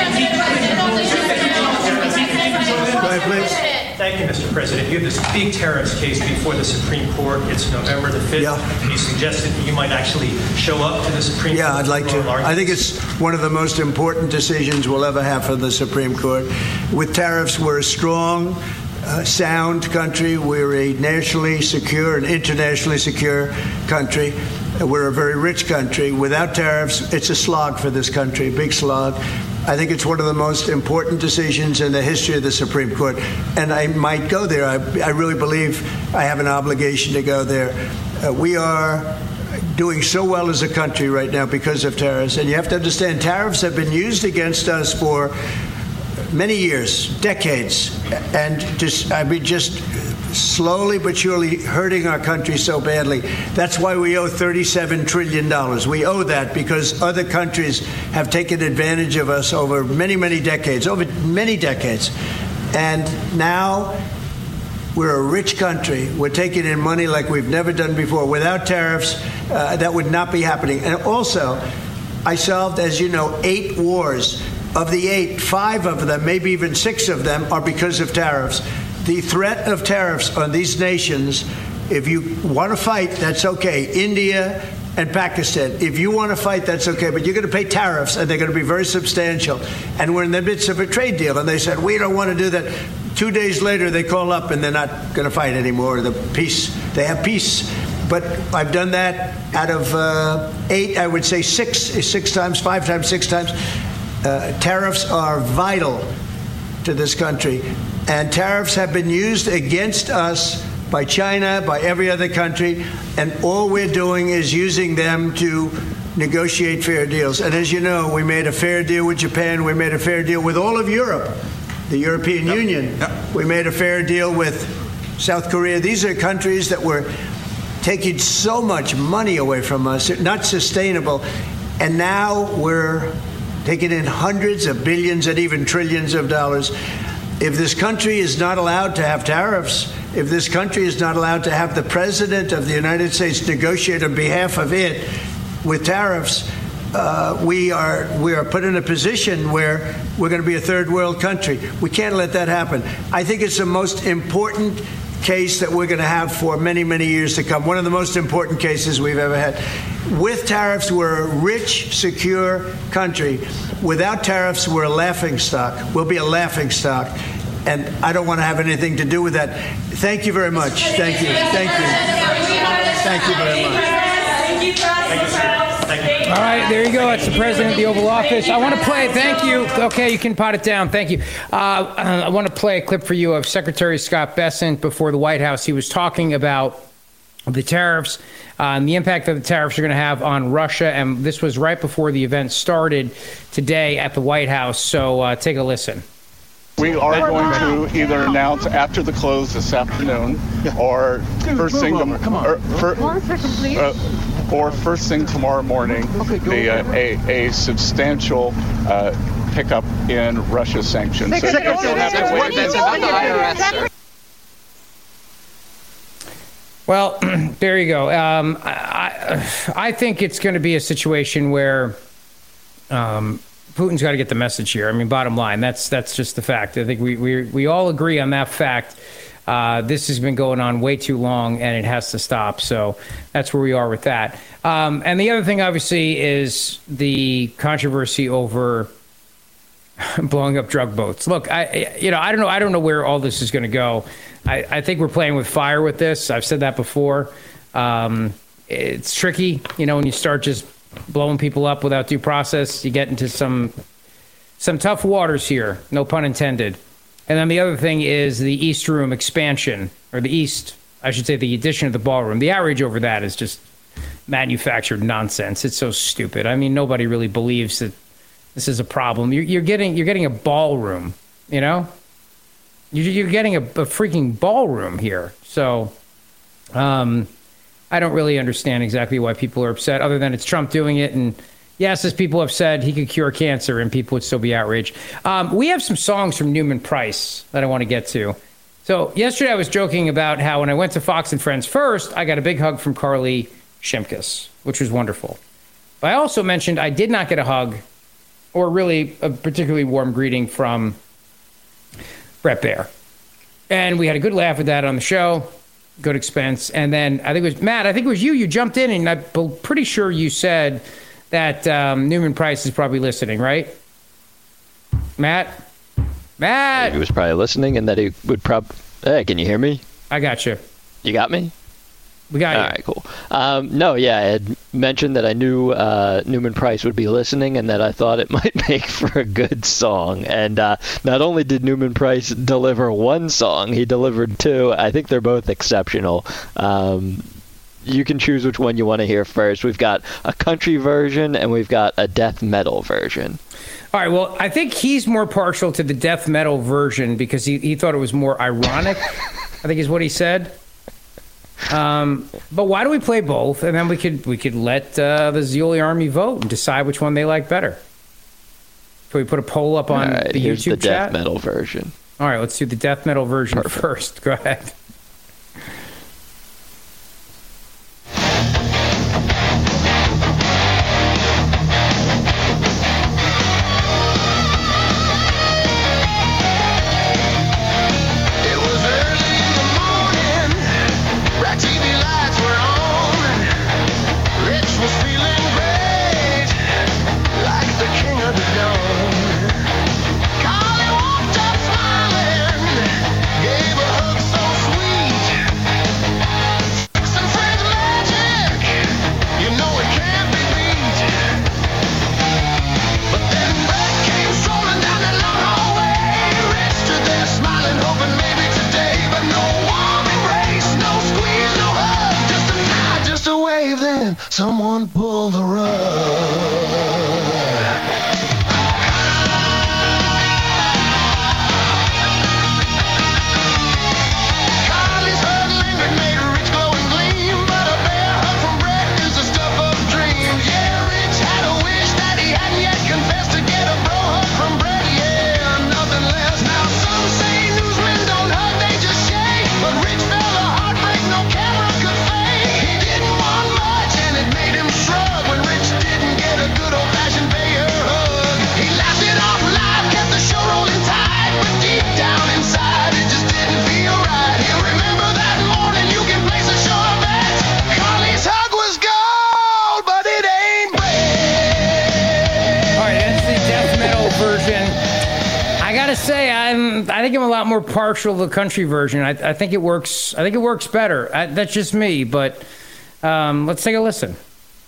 Go ahead, please. Thank you, Mr. President. You have this big tariffs case before the Supreme Court. It's November the 5th. Yeah. You suggested that you might actually show up to the Supreme Court. Yeah, I'd like to. I think it's one of the most important decisions we'll ever have for the Supreme Court. With tariffs, we're a strong, sound country. We're a nationally secure and internationally secure country. We're a very rich country. Without tariffs, it's a slog for this country, a big slog. I think it's one of the most important decisions in the history of the Supreme Court, and I might go there. I really believe I have an obligation to go there. We are doing so well as a country right now because of tariffs, and you have to understand tariffs have been used against us for many years, decades, and just slowly but surely hurting our country so badly. That's why we owe $37 trillion. We owe that because other countries have taken advantage of us over many decades. And now we're a rich country. We're taking in money like we've never done before. Without tariffs, that would not be happening. And also, I solved, as you know, 8 wars. Of the 8, 5 of them, maybe even 6 of them, are because of tariffs. The threat of tariffs on these nations, if you want to fight, that's okay. India and Pakistan, if you want to fight, that's okay. But you're going to pay tariffs, and they're going to be very substantial. And we're in the midst of a trade deal. And they said, we don't want to do that. 2 days later, they call up, and they're not going to fight anymore. They have peace. But I've done that out of 8, I would say 6 times, 5 times, 6 times. Tariffs are vital to this country. And tariffs have been used against us by China, by every other country, and all we're doing is using them to negotiate fair deals. And as you know, we made a fair deal with Japan. We made a fair deal with all of Europe, the European Union. We made a fair deal with South Korea. These are countries that were taking so much money away from us, not sustainable. And now we're taking in hundreds of billions and even trillions of dollars. If this country is not allowed to have tariffs, if this country is not allowed to have the President of the United States negotiate on behalf of it with tariffs, we are put in a position where we're going to be a third world country. We can't let that happen. I think it's the most important case that we're going to have for many years to come. One of the most important cases we've ever had. With tariffs, we're a rich, secure country. Without tariffs, we're a laughingstock. We'll be a laughingstock. And I don't want to have anything to do with that. Thank you very much. Thank you. Thank you. Thank you very much. All right, there you go. That's the president of the Oval Office. I want to play. Thank you. Okay, you can pot it down. Thank you. I want to play a clip for you of Secretary Scott Bessent before the White House. He was talking about the tariffs and the impact that the tariffs are going to have on Russia. And this was right before the event started today at the White House. So take a listen. We are going to either announce after the close this afternoon, or first thing first thing tomorrow morning, a substantial pickup in Russia's sanctions. So you'll have to wait. Well, there you go. I think it's going to be a situation where Putin's got to get the message here. I mean, bottom line, that's just the fact. I think we all agree on that fact. This has been going on way too long, and it has to stop. So that's where we are with that. And the other thing, obviously, is the controversy over blowing up drug boats. Look, I don't know where all this is going to go. I think we're playing with fire with this. I've said that before. It's tricky, when you start just blowing people up without due process. You get into some tough waters here, no pun intended. And then the other thing is the East Room expansion, or the addition of the ballroom. The outrage over that is just manufactured nonsense. It's so stupid. I mean, nobody really believes that this is a problem. You're getting a ballroom, You're getting a freaking ballroom here. So I don't really understand exactly why people are upset, other than it's Trump doing it. And yes, as people have said, he could cure cancer and people would still be outraged. We have some songs from Newman Price that I want to get to. So yesterday I was joking about how when I went to Fox and Friends first, I got a big hug from Carly Shimkus, which was wonderful. But I also mentioned I did not get a hug or really a particularly warm greeting from Bret Baier. And we had a good laugh at that on the show. Good expense. And then I think it was Matt, I think it was you jumped in, and I'm pretty sure you said that Newman Price is probably listening, right? Matt? He was probably listening, and that he would Hey, can you hear me? I got you. You got me? We got you. All right, cool. I had mentioned that I knew Newman Price would be listening, and that I thought it might make for a good song. And not only did Newman Price deliver one song, he delivered two. I think they're both exceptional. You can choose which one you want to hear first. We've got a country version, and we've got a death metal version. All right, well, I think he's more partial to the death metal version because he thought it was more ironic, I think is what he said. But why don't we play both, and then we could let the Zeoli Army vote and decide which one they like better. Can we put a poll up on the here's YouTube the chat? Death metal version. All right, let's do the death metal version first. Go ahead. Someone pull the rug. I think I'm a lot more partial to the country version. I think it works. I think it works better. That's just me, but let's take a listen.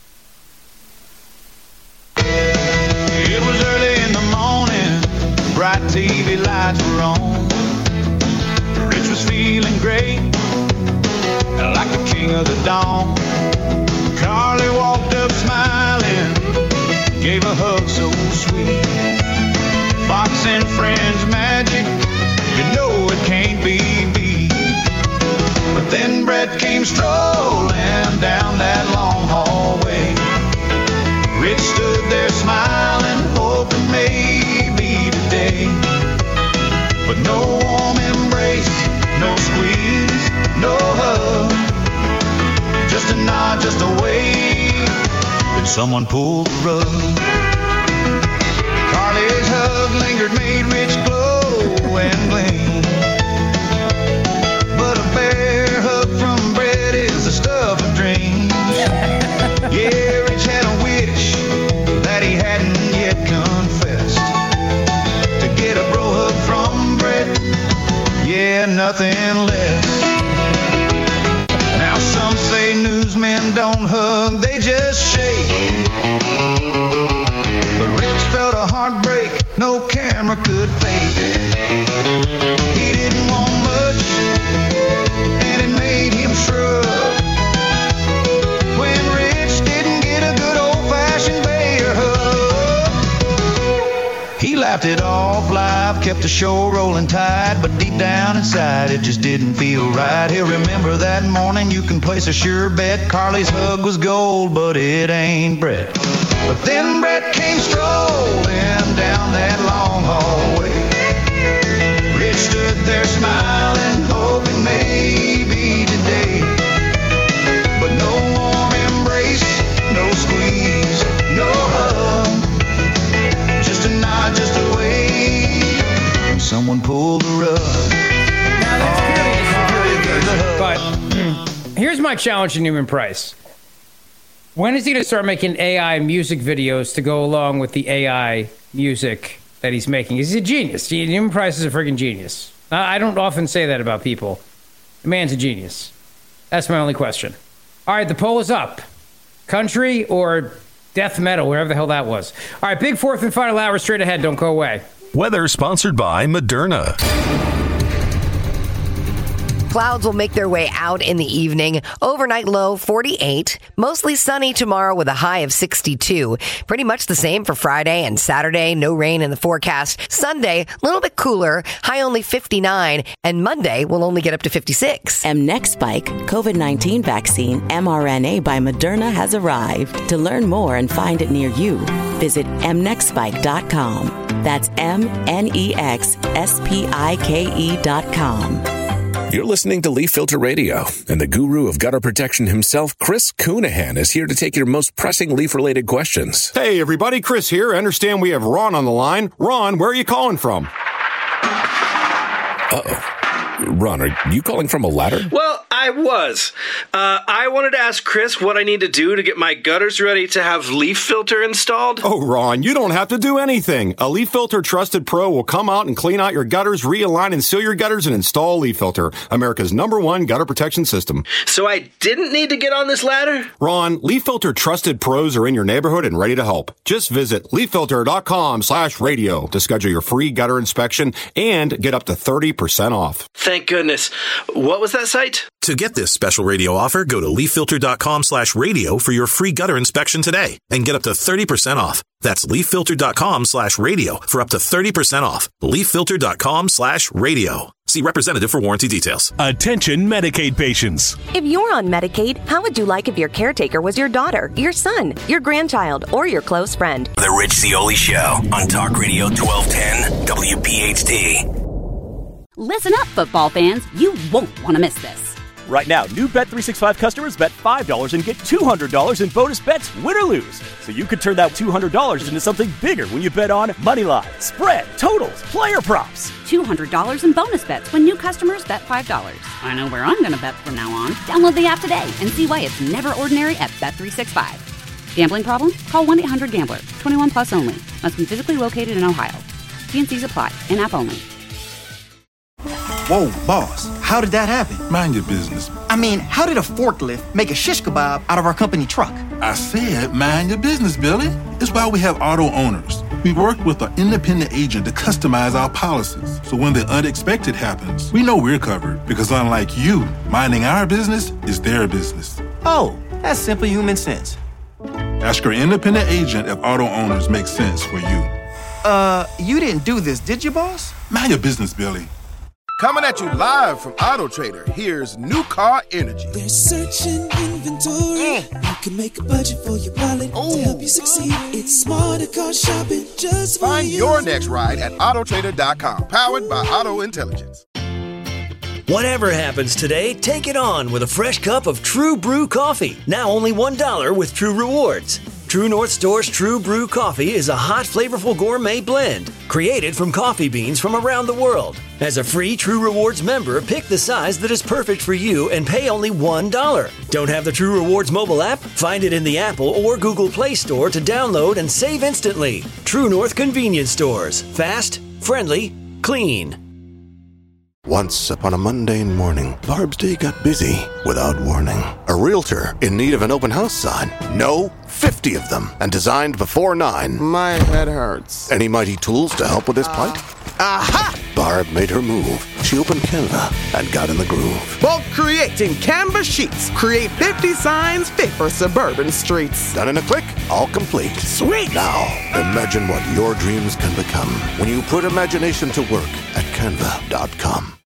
It was early in the morning, bright TV lights were on. Rich was feeling great, like the king of the dawn. Carly walked up smiling, gave a hug so sweet. Fox and Friends magic, you know it can't be beat. But then Brett came strolling down that long hallway. Rich stood there smiling, hoping maybe today. But no warm embrace, no squeeze, no hug. Just a nod, just a wave. Then someone pulled the rug. Carly's hug lingered, made Rich glow and gleam. But a bear hug from Brett is the stuff of dreams. Yeah, Rich had a wish that he hadn't yet confessed. To get a bro hug from Brett, yeah, nothing less. Now some say newsmen don't hug, they just shake. But Rich felt a heartbreak no camera could fake. He didn't want much, and it made him shrug. When Rich didn't get a good old-fashioned bear hug. He laughed it off, life kept the show rolling tide, but deep down inside it just didn't feel right. He'll remember that morning, you can place a sure bet. Carly's hug was gold, but it ain't Brett. But then Brett came strolling down that long hallway. Rich stood there smiling, hoping maybe today. But no warm embrace, no squeeze, no hug. Just a nod, just a wave. And someone pulled the rug. Now that's but here's my challenge to Newman Price. When is he going to start making AI music videos to go along with the AI music that he's making? He's a genius. Newman Price is a freaking genius. I don't often say that about people. The man's a genius. That's my only question. All right, the poll is up. Country or death metal, whatever the hell that was. All right, big fourth and final hour straight ahead. Don't go away. Weather sponsored by Moderna. Clouds will make their way out in the evening. Overnight low 48. Mostly sunny tomorrow with a high of 62. Pretty much the same for Friday and Saturday. No rain in the forecast. Sunday, a little bit cooler. High only 59. And Monday will only get up to 56. mNEXSpike COVID-19 vaccine mRNA by Moderna has arrived. To learn more and find it near you, visit mnexspike.com. That's mnexspike.com. You're listening to Leaf Filter Radio, and the guru of gutter protection himself, Chris Coonahan, is here to take your most pressing leaf-related questions. Hey, everybody, Chris here. I understand we have Ron on the line. Ron, where are you calling from? Uh-oh. Ron, are you calling from a ladder? Well, I was. I wanted to ask Chris what I need to do to get my gutters ready to have Leaf Filter installed. Oh, Ron, you don't have to do anything. A Leaf Filter Trusted Pro will come out and clean out your gutters, realign and seal your gutters, and install Leaf Filter, America's #1 gutter protection system. So I didn't need to get on this ladder? Ron, Leaf Filter Trusted Pros are in your neighborhood and ready to help. Just visit leaffilter.com/radio to schedule your free gutter inspection and get up to 30% off. Thank goodness. What was that site? To get this special radio offer, go to leaffilter.com/radio for your free gutter inspection today and get up to 30% off. That's leaffilter.com/radio for up to 30% off. leaffilter.com/radio. See representative for warranty details. Attention Medicaid patients. If you're on Medicaid, how would you like if your caretaker was your daughter, your son, your grandchild, or your close friend? The Rich Zeoli Show on Talk Radio 1210 WPHT. Listen up, football fans. You won't want to miss this. Right now, new Bet365 customers bet $5 and get $200 in bonus bets, win or lose. So you could turn that $200 into something bigger when you bet on money line, spread, totals, player props. $200 in bonus bets when new customers bet $5. I know where I'm going to bet from now on. Download the app today and see why it's never ordinary at Bet365. Gambling problem? Call 1-800-GAMBLER. 21 plus only. Must be physically located in Ohio. T&Cs apply. In-app only. Whoa, boss, how did that happen? Mind your business. I mean, how did a forklift make a shish kebab out of our company truck? I said mind your business, Billy. It's why we have auto owners. We work with an independent agent to customize our policies. So when the unexpected happens, we know we're covered. Because unlike you, minding our business is their business. Oh, that's simple human sense. Ask your independent agent if auto owners make sense for you. You didn't do this, did you, boss? Mind your business, Billy. Coming at you live from Auto Trader, here's New Car Energy. They're searching inventory. You can make a budget for your wallet to help you succeed. It's smarter car shopping just for you. Find your next ride at autotrader.com, powered by Auto Intelligence. Whatever happens today, take it on with a fresh cup of True Brew coffee. Now only $1 with True Rewards. True North Store's True Brew coffee is a hot, flavorful gourmet blend created from coffee beans from around the world. As a free True Rewards member, pick the size that is perfect for you and pay only $1. Don't have the True Rewards mobile app? Find it in the Apple or Google Play Store to download and save instantly. True North Convenience Stores. Fast, friendly, clean. Once upon a mundane morning, Barb's day got busy without warning. A realtor in need of an open house sign. No, 50 of them, and designed before 9. My head hurts. Any mighty tools to help with this plight? Aha! Barb made her move. She opened Canva and got in the groove. Bulk creating Canva sheets. Create 50 signs fit for suburban streets. Done in a click, all complete. Sweet! Now, imagine what your dreams can become when you put imagination to work at Canva.com.